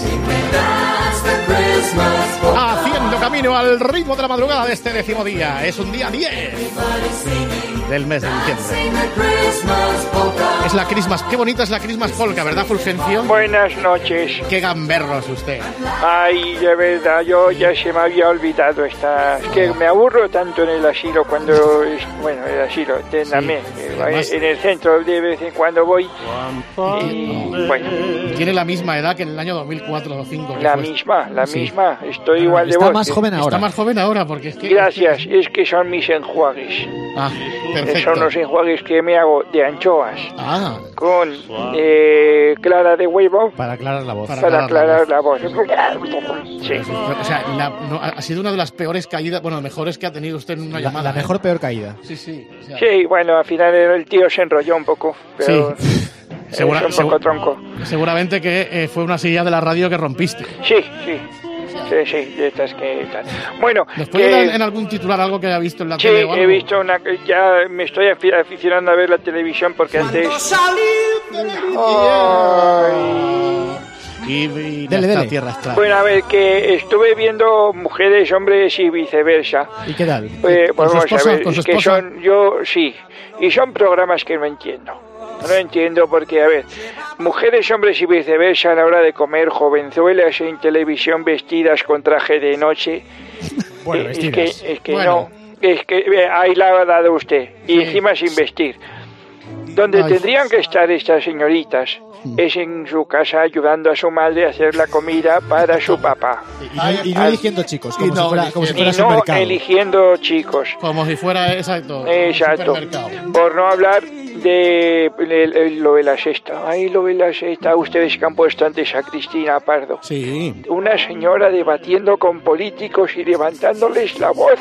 Haciendo camino al ritmo de la madrugada de este décimo día. Es un día diez del mes de diciembre. Es la Christmas. Qué bonita es la Christmas polka, ¿verdad, Fulgencio? Buenas noches. Qué gamberro es usted. Ay, de verdad, yo ya se me había olvidado esta... Es que me aburro tanto en el asilo cuando... Es, bueno, el asilo, entiéndame. Sí, además, en el centro de vez en cuando voy. Y, bueno. Tiene la misma edad que en el año dos mil cuatro o dos mil cinco. La misma, la sí. misma. Estoy ah, igual de está vos. Más joven ahora. Está más joven ahora porque es que... Gracias, es que son mis enjuagues. Ah, perfecto. Son los enjuagues que me hago de anchoas. Ah. Con eh, clara de huevo. Para aclarar la voz. Para, para aclarar la voz. La voz. Sí. O sea, la, no, ha sido una de las peores caídas, bueno, mejores que ha tenido usted en una la, llamada. La mejor ¿eh? peor caída. Sí, sí. O sea... Sí, bueno, al final el tío se enrolló un poco, pero... Sí. Segura, es un poco tronco. Seguramente que eh, fue una silla de la radio que rompiste. Sí, sí. Sí, sí, de estas que tal. Bueno, ¿nos puede que... dar en algún titular algo que haya visto en la sí, tele o algo? He visto una... Ya me estoy aficionando a ver la televisión porque antes... Ay. Y, y dele, esta dele. tierra está. Bueno, a ver, que estuve viendo mujeres, hombres y viceversa. ¿Y qué tal? Eh, pues ¿Con vamos su esposa, a ver, con su que esposa? son... Yo, sí. Y son programas que no entiendo. No entiendo porque, a ver, mujeres, hombres y viceversa a la hora de comer, jovenzuelas en televisión vestidas con traje de noche. Bueno, eh, vestidas. Es que, es que bueno. no, es que eh, ahí la ha dado usted. Y sí, encima sin vestir. Donde Ay. tendrían que estar estas señoritas es en su casa ayudando a su madre a hacer la comida para su papá. Y no, y no eligiendo chicos, como Y no si fuera, como si fuera Y no supermercado. eligiendo chicos. Como si fuera, exacto. Exacto. Por no hablar de, de, de lo de la sexta. Ay, lo de la sexta. Ustedes que han puesto antes a Cristina Pardo. Sí. Una señora debatiendo con políticos y levantándoles la voz.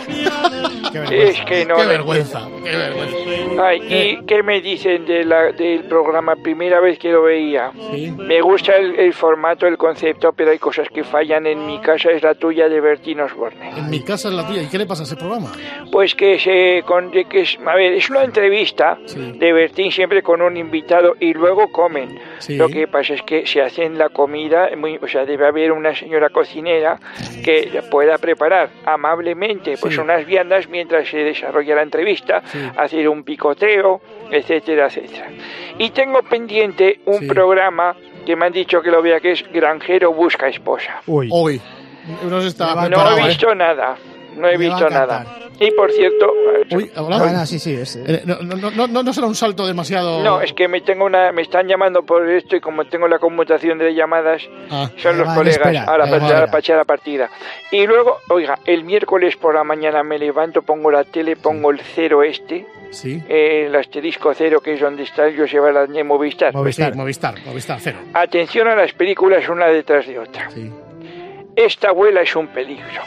Es que no. Qué lo vergüenza. entiendo. Qué vergüenza. Ay, ¿y qué me dicen de la, del programa? Primera vez que lo veía. Sí. Me gusta el, el formato, el concepto, pero hay cosas que fallan. En mi casa es la tuya de Bertín Osborne. En mi casa es la tuya. ¿Y qué le pasa a ese programa? Pues que se con, de que es, a ver, es una entrevista Sí. de Bertín siempre con un invitado y luego comen. Sí. Lo que pasa es que se hacen la comida, muy, o sea, debe haber una señora cocinera que pueda preparar amablemente pues Sí. unas viandas mientras se desarrolla la entrevista, Sí. hacer un picoteo, etcétera, etcétera. Y tengo pendiente un Sí. programa que me han dicho que lo vea, que es Granjero busca esposa. Uy. Hoy. No se está No preparado, he ¿eh? visto nada. No he Me va visto a nada. encantar. Y por cierto, Uy, Ah, ¿hola? no, sí, sí. Es, Eh, no, no, no, no, no será un salto demasiado... no, es que me tengo una, me están llamando por esto y como tengo la conmutación de llamadas, Ah. son los Ah, colegas espera, a la eh, partida, vale. para echar la partida. Y luego, oiga, el miércoles por la mañana me levanto, pongo la tele, pongo el cero este, Sí. eh, el asterisco cero, que es donde está el Joseba Lañé Movistar. Movistar, Movistar, Movistar, cero. Atención a las películas una detrás de otra. Sí. Esta abuela es un peligro.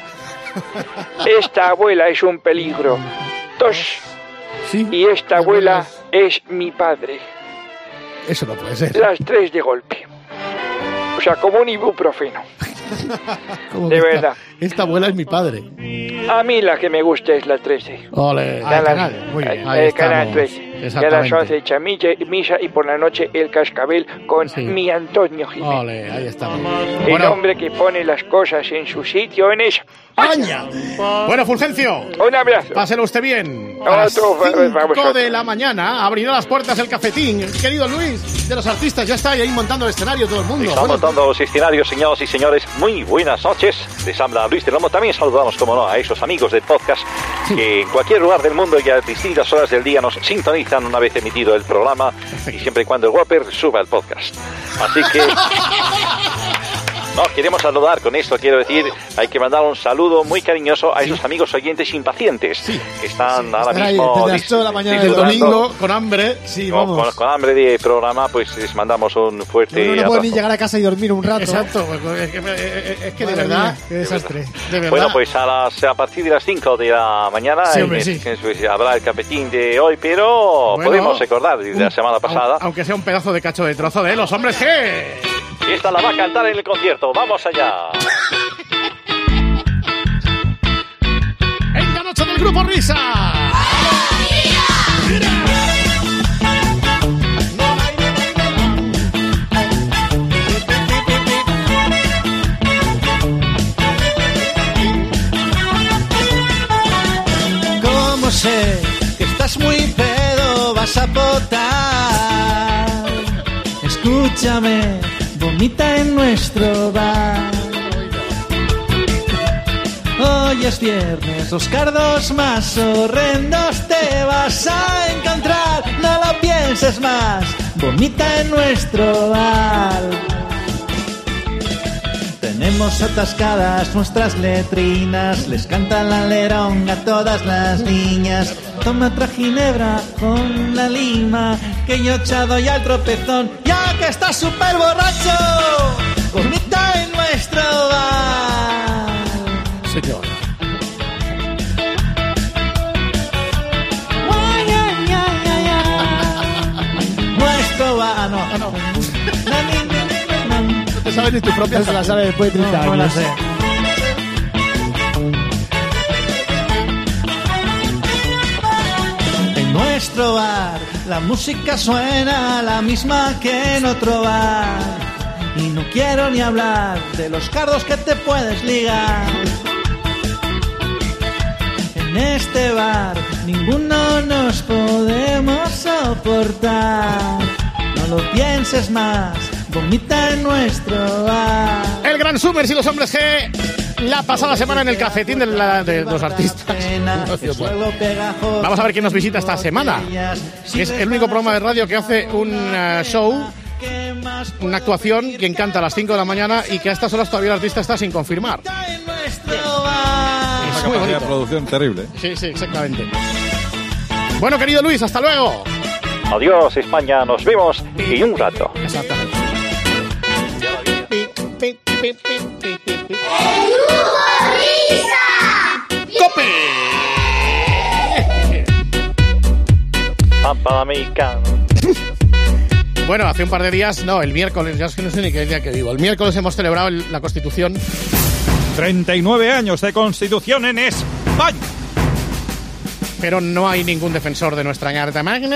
Esta abuela es un peligro. Dos. Sí. Y esta abuela es mi padre. Eso no puede ser. Las tres de golpe. O sea, como un ibuprofeno. De verdad. Esta abuela es mi padre. A mí la que me gusta es la trece. Ole, La- ah, el la- canal. Muy bien, el ahí canal estamos. trece. Que a las Exactamente. once chamilla, misa y por la noche el cascabel con mi Antonio Jiménez. Ole, ahí estamos. El Bueno, hombre que pone las cosas en su sitio en esa. ¡Aña! Bueno, Fulgencio. Un abrazo. Páselo usted bien. No, A las tú, vamos, cinco vamos. de la mañana abrirá las puertas el cafetín. Querido Luis, de los artistas, ya está ahí montando el escenario todo el mundo. Estamos Bueno, montando los escenarios, señoras y señores. Muy buenas noches. Les habla Luis del Lomo. También saludamos, como no, a esos amigos del podcast que en cualquier lugar del mundo y a distintas horas del día nos sintonizan una vez emitido el programa y siempre y cuando el Whopper suba el podcast. Así que... No, queremos saludar con esto, quiero decir, hay que mandar un saludo muy cariñoso a esos amigos oyentes impacientes que están ahora están ahí mismo desde las ocho de la mañana del disfrutando domingo con hambre. Sí, con, vamos. con- con hambre de programa, pues les mandamos un fuerte Uno no puede abrazo. ni llegar a casa y dormir un rato. Exacto, es que, es que de Madre verdad, mía, qué desastre. de verdad. Bueno, pues a, las, a partir de las cinco de la mañana Sí, eh, hombre, eh, sí. pues, habrá el cafetín de hoy, pero Bueno, podemos recordar de la semana pasada. Aunque sea un pedazo de cacho de trozo de los hombres G. Y esta la va a cantar en el concierto. ¡Vamos allá! En la noche del Grupo Risa. Como sé que estás muy pedo, vas a potar. Escúchame, vomita en nuestro bar. Hoy es viernes, los cardos más horrendos te vas a encontrar. No lo pienses más, vomita en nuestro bar. Tenemos atascadas nuestras letrinas, les canta la alerón a todas las niñas. Toma otra ginebra con la lima, que yo echado ya el tropezón, ya que estás súper borracho. Vomita en nuestro bar. Señor. Nuestro bar, no, no. No te sabes ni tu propia. No se la sabe después de treinta No, no la años. sé. En nuestro bar la música suena la misma que en otro bar. Y no quiero ni hablar de los cardos que te puedes ligar. En este bar ninguno nos podemos soportar. No lo pienses más, vomita en nuestro bar. El Gran Summers y los hombres G. La pasada semana en el cafetín de, la- de los artistas. Vamos a ver quién nos visita esta semana. Es el único programa de radio que hace un eh, show, una actuación que encanta a las cinco de la mañana y que a estas horas todavía el artista está sin confirmar. Es Una muy capacidad de bonito. producción terrible. Sí, sí, exactamente. Bueno, querido Luis, hasta luego. Adiós, España. Nos vemos y un rato. Exactamente. ¡Cope! Panamericano. Bueno, hace un par de días, no, el miércoles, ya es que no sé ni qué día que vivo. El miércoles hemos celebrado el- la Constitución. treinta y nueve años de Constitución en España. Pero no hay ningún defensor de nuestra Carta Magna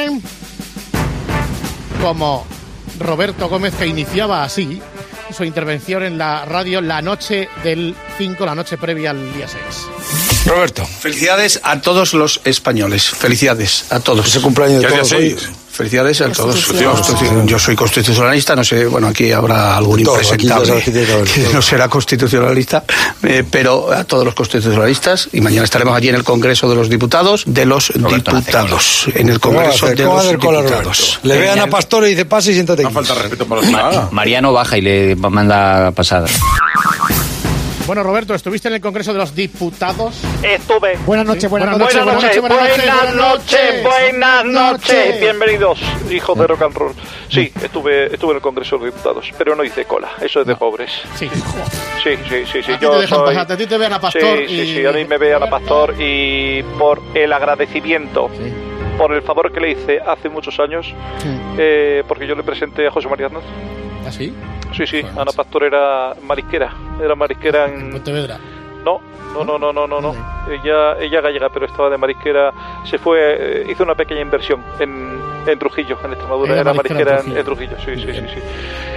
como Roberto Gómez, que iniciaba así su intervención en la radio la noche del cinco, la noche previa al día seis. Roberto, felicidades a todos los españoles. Felicidades a todos. Ese cumpleaños de Ya es todos día hoy. seis. Felicidades a todos. Constitución. Constitución. Yo soy constitucionalista, no sé, bueno, aquí habrá algún Todos, aquí ya impresentable sabes que tiene que haber que todos. no será constitucionalista, eh, pero a todos los constitucionalistas, y mañana estaremos allí en el Congreso de los Diputados, de los diputados, en el ¿Cómo va a Congreso hacer? de ¿Cómo va a los hacer cola, Diputados. Roberto? Le vean a Pastor y dice, pase y siéntate aquí. No falta respeto para los nada. Mariano baja y le manda pasada. Bueno, Roberto, ¿estuviste en el Congreso de los Diputados? Estuve. Buenas noches, Sí. buenas Buenas noches. noches, Buenas noches, buenas buenas noches, buenas noches. noches. Bienvenidos, hijos de rock and roll. Sí, estuve, estuve en el Congreso de Diputados, pero no hice cola. Eso es de pobres. Sí. Sí, sí, sí, sí. A ti Yo te dejan soy... pasar, a ti te vean a Pastor Sí, y... sí, sí. A mí me vean a Pastor y por el agradecimiento, por el favor que le hice hace muchos años, eh, porque yo le presenté a José María Aznar. ¿Ah, sí? Sí, sí, Ana Pastor era marisquera, era marisquera en... ¿En Pontevedra? No, no, no, no, no, no, no. Ella, ella gallega, pero estaba de marisquera, se fue, eh, hizo una pequeña inversión en, en Trujillo, en Extremadura, era, era marisquera en, en Trujillo, sí, sí, sí, sí.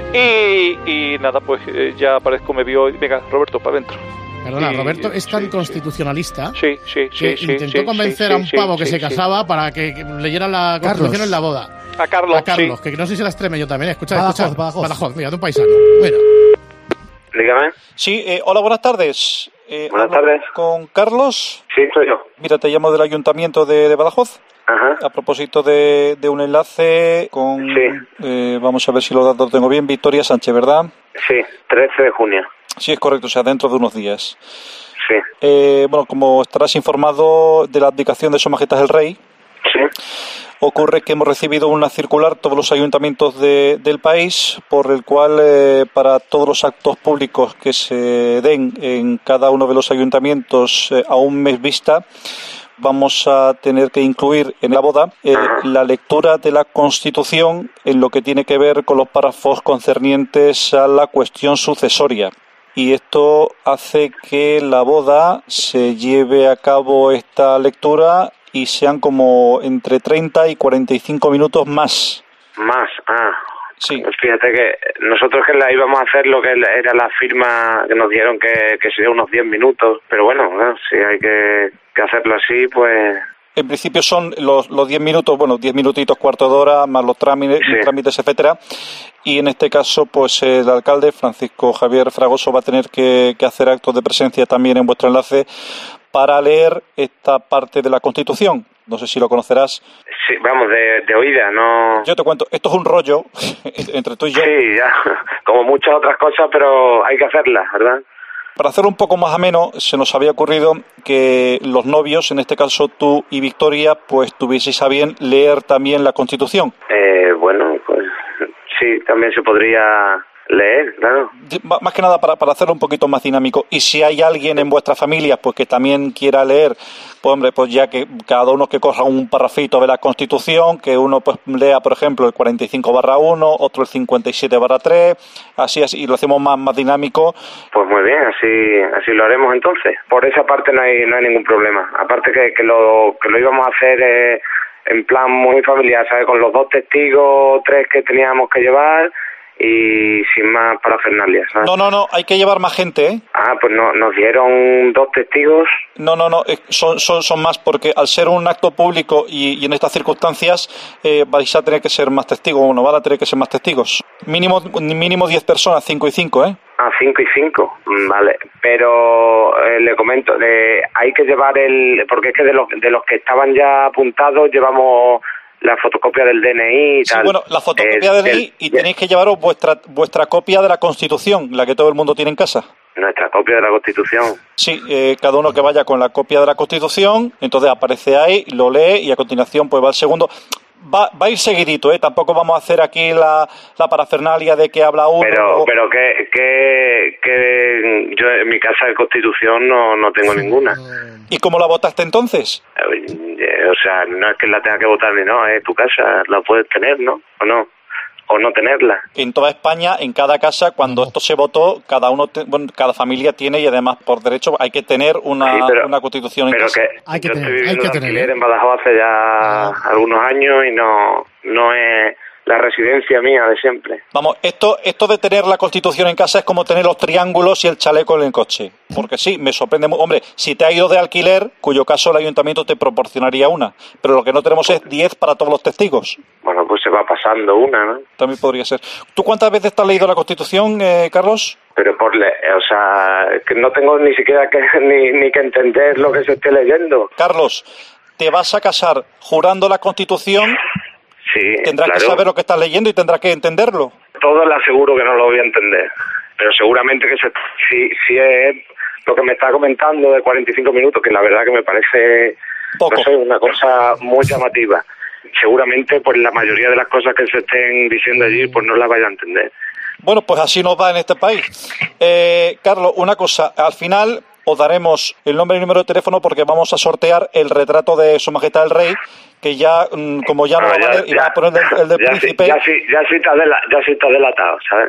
Y, y nada, pues eh, ya aparezco, me vio, venga, Roberto, para adentro. Perdona, y, Roberto es tan sí, constitucionalista sí, sí, sí, que sí, intentó sí, convencer sí, a un sí, pavo que sí, se sí. casaba para que, que leyera la Constitución Carlos. en la boda. A Carlos, A Carlos, sí. que no sé si era extremeño también. Escucha, Badajoz, escucha. Badajoz. Badajoz, mira, de un paisano. Mira. Dígame. Sí, eh, hola, buenas tardes. Eh, Buenas hablo tardes. ¿Con Carlos? Sí, soy yo. Mira, te llamo del Ayuntamiento de, de Badajoz. Ajá. A propósito de, de un enlace con... Sí. eh, vamos a ver si los datos los tengo bien. Victoria Sánchez, ¿verdad? Sí, trece de junio. Sí, es correcto, o sea, dentro de unos días. Sí. Eh, bueno, como estarás informado de la abdicación de Su Majestad el Rey, Sí. ocurre que hemos recibido una circular, todos los ayuntamientos de, del país, por el cual eh, para todos los actos públicos que se den en cada uno de los ayuntamientos eh, a un mes vista, vamos a tener que incluir en la boda eh, la lectura de la Constitución en lo que tiene que ver con los párrafos concernientes a la cuestión sucesoria. Y esto hace que la boda se lleve a cabo esta lectura y sean como entre treinta y cuarenta y cinco minutos más. Más, ah. Sí. Fíjate que nosotros que la íbamos a hacer lo que era la firma que nos dieron que, que sería unos diez minutos, pero bueno, ¿no? Si hay que, que hacerlo así, pues... En principio son los los diez minutos, bueno, diez minutitos, cuarto de hora, más los trámites, Sí. trámites, etcétera. Y en este caso, pues el alcalde, Francisco Javier Fragoso, va a tener que, que hacer actos de presencia también en vuestro enlace para leer esta parte de la Constitución. No sé si lo conocerás. Sí, vamos, de, de oída, no... Yo te cuento, esto es un rollo entre tú y yo. Sí, ya, como muchas otras cosas, pero hay que hacerlas, ¿verdad? Para hacerlo un poco más ameno, se nos había ocurrido que los novios, en este caso tú y Victoria, pues tuvieseis a bien leer también la Constitución. Eh, bueno, pues sí, también se podría leer, claro. Más que nada para, para hacerlo un poquito más dinámico. Y si hay alguien en vuestra familia pues que también quiera leer, pues hombre, pues ya que cada uno que coja un parrafito de la Constitución, que uno pues lea, por ejemplo, el cuarenta y cinco barra uno, otro el cincuenta y siete barra tres, así, así, y lo hacemos más, más dinámico. Pues muy bien, así así lo haremos entonces. Por esa parte no hay no hay ningún problema. Aparte que, que lo que lo íbamos a hacer eh, en plan muy familiar, ¿sabes? Con los dos testigos, tres que teníamos que llevar y sin más parafernalia, ¿sabes? No, no, no, hay que llevar más gente, ¿eh? Ah, pues no, nos dieron dos testigos. No, no, no, eh, son, son, son más porque al ser un acto público y, y en estas circunstancias eh, vais a tener que ser más testigos, bueno, van a tener que ser más testigos. Mínimo mínimo diez personas, cinco y cinco, ¿eh? Ah, cinco y cinco, vale. Pero eh, le comento, eh, hay que llevar el... Porque es que de los, de los que estaban ya apuntados llevamos la fotocopia del D N I y Sí, tal. bueno, la fotocopia Eh, del D N I y tenéis que llevaros vuestra vuestra copia de la Constitución, la que todo el mundo tiene en casa. Nuestra copia de la Constitución. Sí, eh, cada uno que vaya con la copia de la Constitución, entonces aparece ahí, lo lee y a continuación pues va al segundo. Va, va a ir seguidito, ¿eh? Tampoco vamos a hacer aquí la, la parafernalia de que habla uno. Pero pero que, que, que yo en mi casa de Constitución no, no tengo ninguna. ¿Y cómo la votaste entonces? Eh, O sea, no es que la tenga que votar ni no, es tu casa, la puedes tener, ¿no? ¿O no? O no tenerla. En toda España, en cada casa, cuando esto se votó, cada uno, te- bueno, cada familia tiene y además por derecho hay que tener una, Sí, pero- una Constitución en Pero casa. que yo estoy viviendo de alquiler en Badajoz hace ya algunos años y no, no es la residencia mía de siempre. Vamos, esto, esto de tener la Constitución en casa es como tener los triángulos y el chaleco en el coche. Porque sí, me sorprende. mu- Hombre, si te ha ido de alquiler, cuyo caso el ayuntamiento te proporcionaría una. Pero lo que no tenemos es diez para todos los testigos. Bueno, pues se va pasando una, ¿no? También podría ser. ¿Tú cuántas veces te has leído la Constitución, eh, Carlos? Pero por le, o sea, que no tengo ni siquiera que ni, ni que entender lo que se esté leyendo. Carlos, te vas a casar jurando la Constitución, Sí, tendrás claro. que saber lo que estás leyendo y tendrás que entenderlo. Todo le aseguro que no lo voy a entender. Pero seguramente que se, si, si es lo que me está comentando de cuarenta y cinco minutos, que la verdad que me parece no sé, una cosa muy llamativa. Seguramente pues la mayoría de las cosas que se estén diciendo allí pues no las vaya a entender. Bueno, pues así nos va en este país. Eh, Carlos, una cosa, al final os daremos el nombre y número de teléfono porque vamos a sortear el retrato de Su Majestad el Rey, que ya, mm, como ya no va a valer, y va a poner el, el del ya, sí, príncipe. ya, sí, ya sí está dela- ya sí está delatado, ¿sabes?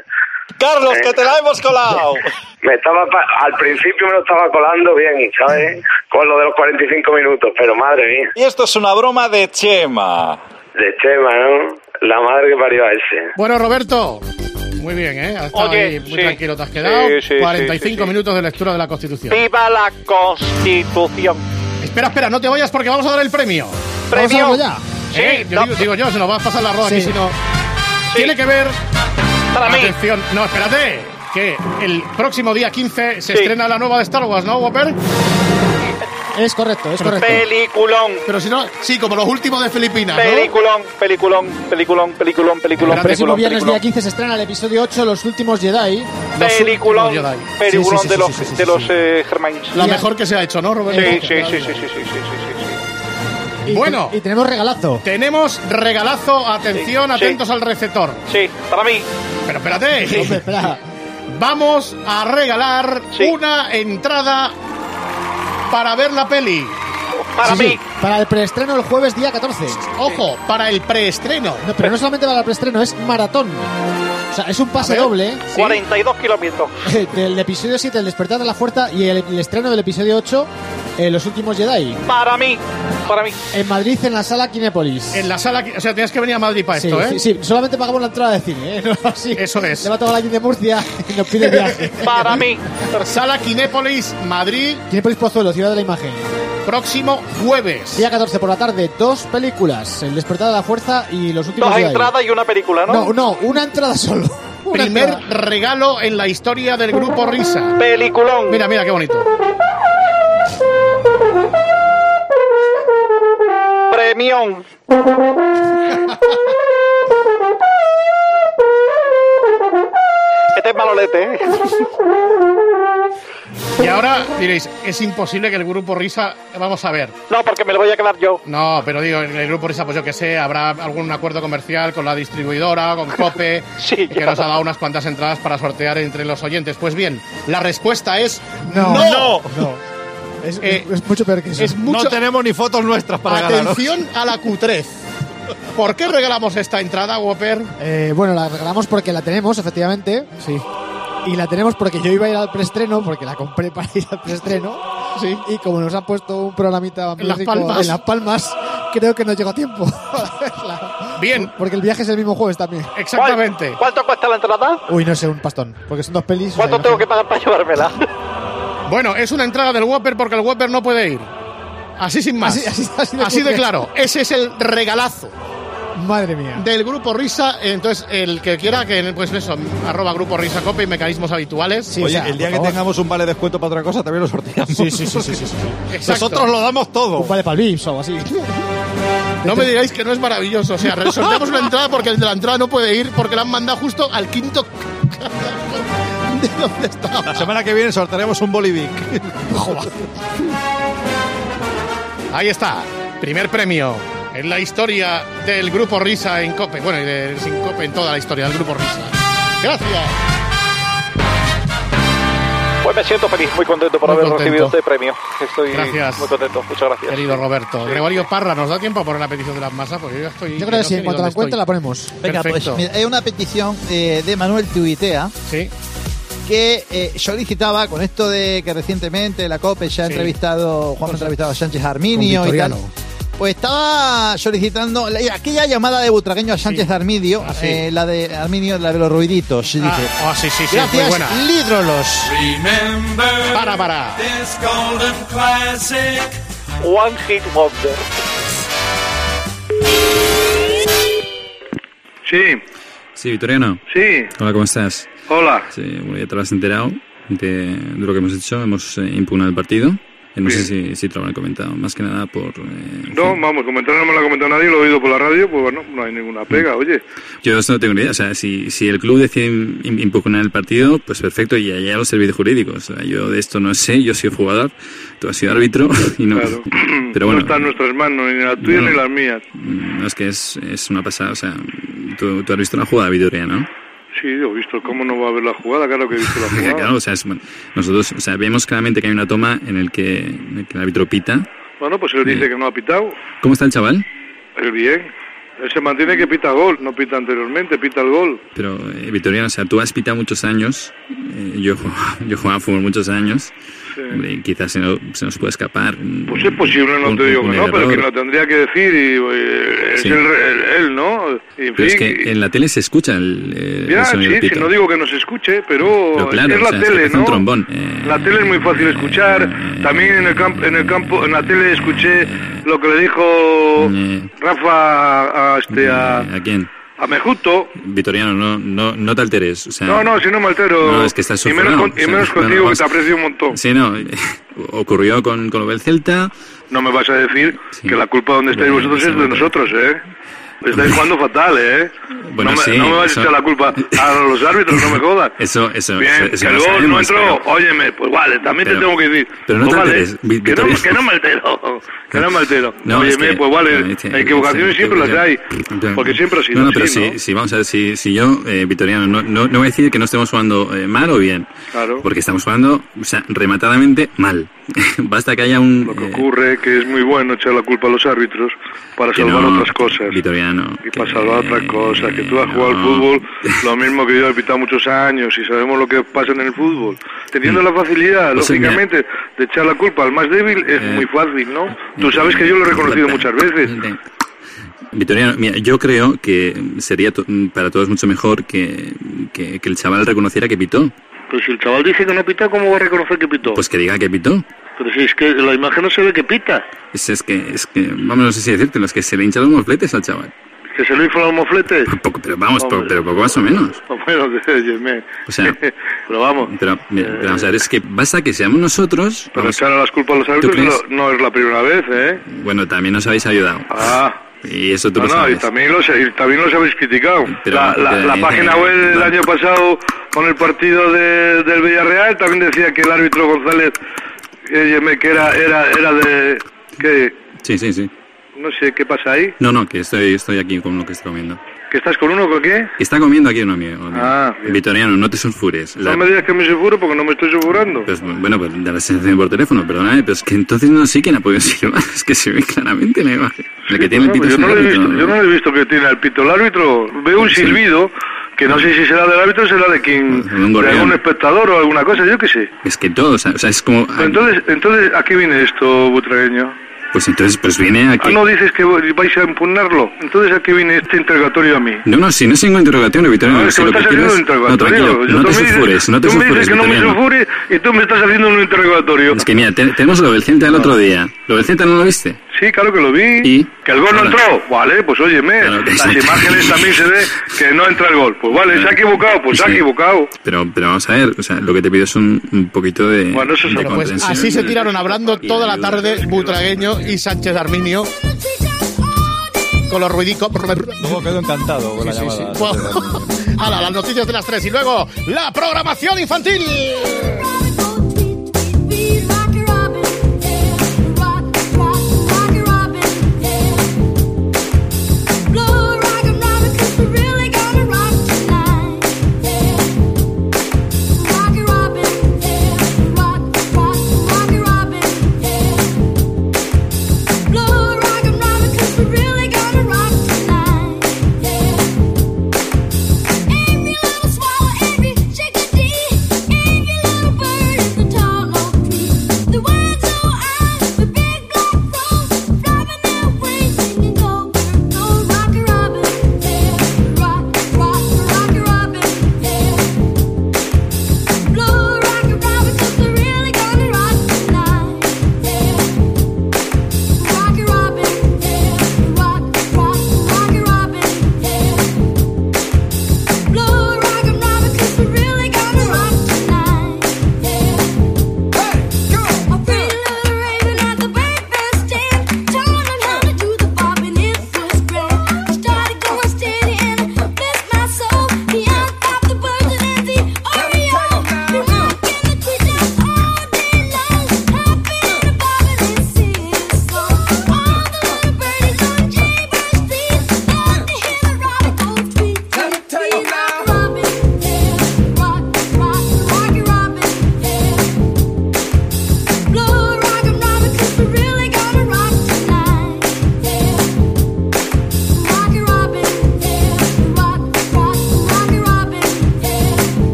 Carlos, que te la hemos colado. Me estaba pa- al principio me lo estaba colando bien, ¿sabes? Con lo de los cuarenta y cinco minutos, pero madre mía. Y esto es una broma de Chema. De Chema, ¿no? La madre que parió a ese. Bueno, Roberto, muy bien, ¿eh? Has estado Oye, ahí muy sí. tranquilo, te has quedado. Sí, sí, cuarenta y cinco sí, sí, sí. minutos de lectura de la Constitución. ¡Viva la Constitución! Espera, espera, no te vayas porque vamos a dar el premio. ¿Premio? ¿Vamos a darlo ya? Sí, ¿Eh? Yo no. digo, digo yo, se nos va a pasar la roda Sí. aquí, si no... Sí. Tiene que ver... Para mí. Atención, no, espérate, que el próximo día quince se Sí. estrena la nueva de Star Wars, ¿no, Whopper? Es correcto, es correcto. Peliculón. Pero si no, sí, como los últimos de Filipinas, ¿no? Peliculón, peliculón, peliculón, peliculón, peliculón, El próximo peliculón, viernes peliculón. día quince se estrena el episodio ocho, Los Últimos Jedi. Peliculón, Los últimos Jedi. peliculón Sí, sí, sí, de sí, los, sí, sí, sí, de sí. los eh, Germains. La Y- mejor que se ha hecho, ¿no, Roberto? Sí, sí, sí, sí, sí, sí, sí, sí, sí, sí. Y, Bueno. y tenemos regalazo. Tenemos regalazo, atención, Sí, sí. atentos al receptor. Sí, para mí. Pero espérate. Hombre, espera. Vamos a regalar Sí. una entrada para ver la peli. Para Sí, mí. sí, para el preestreno el jueves día catorce. Ojo, para el preestreno. No, pero no solamente para el preestreno, es maratón. O sea, es un pase A ver. doble cuarenta y dos kilómetros. eh, del episodio siete, El despertar de la fuerza, y el, el estreno del episodio ocho, eh, Los Últimos Jedi. Para mí. Para mí. En Madrid, en la sala Kinépolis. En la sala, o sea, tienes que venir a Madrid para Sí, esto, ¿eh? sí, sí, solamente pagamos la entrada de cine, ¿eh? No, así. Eso es. Le va a tocar alguien de Murcia y nos pide el viaje. Para mí. Sala Kinépolis, Madrid, Kinépolis Pozuelo, Ciudad de la Imagen. próximo jueves. Día catorce por la tarde, dos películas. El despertar de la fuerza y Los Últimos Dos Jedi. entradas y una película, ¿no? No, no, una entrada solo. Una Primer entrada. regalo en la historia del grupo Risa. Peliculón. Mira, mira qué bonito. Premión. Este es malolete, ¿eh? Y ahora diréis, es imposible que el grupo Risa... Vamos a ver. No, porque me lo voy a quedar yo. No, pero digo, en el grupo Risa, pues yo que sé, habrá algún acuerdo comercial con la distribuidora, con Cope, Sí, que ya. nos ha dado unas cuantas entradas para sortear entre los oyentes. Pues bien, la respuesta es No. no. No. Es, Eh, es- es mucho peor que eso. Es mucho... No tenemos ni fotos nuestras para regalar. Atención a la cutrez. ¿Por qué regalamos esta entrada, Whopper? Eh, bueno, la regalamos porque la tenemos, efectivamente. Sí. Y la tenemos porque yo iba a ir al preestreno, porque la compré para ir al preestreno. Sí. Y como nos han puesto un programita En Las mágico Palmas. en Las Palmas, creo que no llegó a tiempo para verla. Bien, Porque el viaje es el mismo jueves también. exactamente. ¿Cuál- ¿Cuánto cuesta la entrada? Uy, no sé, un pastón. Porque son dos pelis. o sea, ¿Cuánto tengo que pagar para llevármela? Bueno, es una entrada del Whopper porque el Whopper no puede ir. Así sin más. Así- así- así de Así de cutre. claro. Ese es el regalazo Madre mía. del grupo Risa. Entonces, el que quiera, que pues eso, arroba grupo Risa Cope y mecanismos habituales. Sí, Oye, o sea, el día por que favor. tengamos un vale de descuento para otra cosa, también lo sorteamos. Sí, sí, sí, sí, sí, sí. Exacto. Nosotros lo damos todo. Un vale para el Vips o algo así. No me digáis que no es maravilloso. O sea, resolvemos una entrada porque el de la entrada no puede ir porque la han mandado justo al quinto. ¿De dónde estaba? La semana que viene sortearemos un Bolivic. Ahí está. Primer premio en la historia del grupo Risa en Cope. Bueno, y de sin Cope en toda la historia del grupo Risa. Gracias. Pues me siento feliz, muy contento por Muy haber contento. recibido este premio. Estoy Gracias. muy contento, muchas gracias. Querido Roberto. Gregorio Parra, ¿nos da tiempo a poner la petición de las masas? Porque yo ya estoy... Yo creo que no sí, sé en ni cuanto la dónde encuentre estoy. la ponemos. Venga, Perfecto. pues mira, hay una petición eh, de Manuel Tuitea Sí. que eh, solicitaba con esto de que recientemente la COPE ya ha Sí. entrevistado, Juan ha entrevistado a Sánchez Arminio Con y tal. Victoriano. Pues estaba solicitando la- aquella llamada de butragueño a Sánchez Sí. Arminio, Ah, sí. eh, la de Arminio, la de los ruiditos. Ah, dice. ah, sí, sí, sí, es muy Gracias, buena. Lídrolos. Para, para. One Hit Wonder. Sí, Sí, Victoriano. sí, Hola, ¿cómo estás? hola. Sí, bueno, ya te lo has enterado de, de lo que hemos hecho. Hemos eh, impugnado el partido. Eh, no sé si, si te lo habrán comentado. Más que nada por... eh, en No, fin. vamos, comentar no me lo ha comentado nadie, lo he oído por la radio, pues bueno, no hay ninguna pega, oye. Yo esto no tengo ni idea. O sea, si, si el club decide im- impugnar el partido, pues perfecto, y allá los servicios jurídicos. O sea, yo de esto no sé, yo soy jugador, tú has sido árbitro y no... Claro. Pero bueno, No está en nuestras manos, ni las tuyas no. ni las mías. no, es que es, es una pasada. O sea, tú, tú has visto una jugada de Vitoria, ¿no? Sí, yo he visto cómo no va a haber la jugada, claro que he visto la jugada. Claro, o sea, es- bueno, nosotros o sea, vemos claramente que hay una toma en el que, en el, que el árbitro pita. Bueno, pues él dice Eh. que no ha pitado, ¿Cómo está el chaval? él bien, Se mantiene que pita gol, no pita anteriormente, pita el gol. Pero, eh, Vitoriano, o sea, tú has pitado muchos años, eh, yo, yo jugaba a fútbol muchos años, sí. Hombre, quizás se, no, se nos puede escapar. Pues es posible, no un, te digo un que no, error. pero que lo tendría que decir y eh, es sí. el, el, él, ¿no? Y, en pero fin, es que en la tele se escucha el, el, ya, el sonido sí, del pito. sí, no digo que no se escuche, pero, pero claro, es la o sea, tele, es ¿no? un trombón. Eh, la tele es muy fácil de escuchar. Eh, También en el campo, en el campo, en la tele escuché lo que le dijo eh, Rafa a este a, ¿A quién? A Mejuto. Vitoriano, no, no, no te alteres. O sea, no, no, si no me altero. No, es que estás y menos, con, y menos o sea, contigo, bueno, que te aprecio un montón. Sí, no. Ocurrió con, con lo del Celta. No me vas a decir sí. que la culpa donde estáis bueno, vosotros es de nosotros, ¿eh? Estáis jugando fatal, ¿eh? Bueno, no, me, sí, no me vas a echar la culpa a los árbitros, no me jodas. Eso, eso, Bien, eso, eso que no el gol sabemos, no entró, pero... óyeme, pues vale, también pero, te tengo que decir. Pero no pues te vale, alteres, que, no, que no me altero, que no me altero. No, óyeme, es que, pues vale, no, es que, equivocaciones es que, siempre las hay, porque siempre ha sido no, no, así, pero ¿no? si, si vamos a ver, si, si yo, eh, Vitoriano, no, no, no voy a decir que no estemos jugando eh, mal o bien, claro. Porque estamos jugando, o sea, rematadamente mal. Basta que haya un... Lo que eh, ocurre que es muy bueno echar la culpa a los árbitros para salvar no, otras cosas. Vitoriano. Y para salvar otras cosas, que tú has no. jugado al fútbol lo mismo que yo he pitado muchos años y sabemos lo que pasa en el fútbol. Teniendo mm. la facilidad, pues lógicamente, mira, de echar la culpa al más débil es eh, muy fácil, ¿no? Tú sabes que yo lo he reconocido muchas veces. Vitoriano, mira, yo creo que sería to para todos mucho mejor que, que, que el chaval reconociera que pitó. Pero si el chaval dice que no pitó, ¿cómo va a reconocer que pitó? Pues que diga que pitó. Pero si es que la imagen no se ve que pita. Es, es que, es que, vamos, no sé si decírtelo, es que se le hinchan los mofletes al chaval. ¿Que se le inflan los mofletes? Poco, pero vamos, po, pero poco más o menos. Bueno, óyeme. O sea, pero vamos. Pero, mira, eh, vamos a ver, es que basta que seamos nosotros... Pero vamos, echar a las culpas a los árbitros no, no es la primera vez, ¿eh? Bueno, también nos habéis ayudado. Ah... Y eso tú no, lo no, sabes. Y también los, y también los habéis criticado. Pero, la la, pero, la eh, página eh, web del no. año pasado con el partido de, del Villarreal también decía que el árbitro González eh, que era era era de que sí sí sí no sé qué pasa ahí. No no que estoy estoy aquí con lo que estoy comiendo. ¿Que estás con uno con qué? Está comiendo aquí uno mío. Ah, Vitoriano, no te sulfures. No la... me digas que me sulfuro porque no me estoy sulfurando. Pues bueno, pues da la sensación por teléfono, perdóname, pero es que entonces no sé quién ha podido silbar. Es que se ve claramente la imagen. Sí, la que tiene pues, el pito yo, no el le he árbitro, visto, ¿no? yo no le he visto que tiene el pito el árbitro. Veo un sí. silbido que no sé si será del árbitro o será de quien, de algún espectador o alguna cosa, yo qué sé. Es que todo, o sea, es como... Entonces, entonces, ¿a qué viene esto, butragueño? Pues entonces, pues viene aquí... Ah, no dices que vais a impugnarlo. Entonces, ¿a qué viene este interrogatorio a mí? No, no, si no es ningún interrogatorio, Vitoriano. No, es que si me lo estás que haciendo quieres... un interrogatorio. No, tranquilo, no te sulfures, no te sulfures, sulfures, Tú me dices que no me Vitoriano. sulfure y tú me estás haciendo un interrogatorio. Es que mira, te, tenemos lo del Celta el otro día. ¿Lo del Celta no lo viste? Sí, claro que lo vi. ¿Y? Que el gol no entró. Vale, pues óyeme, claro que las sí. imágenes también se ve que no entra el gol. Pues vale, se ha equivocado, pues sí. se ha equivocado. Pero, pero vamos a ver, o sea, lo que te pido es un, un poquito de, bueno, eso de bueno, pues así se tiraron hablando toda la tarde Butragueño y Sánchez Arminio. Con los ruidicos. Luego quedo encantado con la sí, llamada. Sí, sí. Bueno, ala, las noticias de las tres y luego la programación infantil.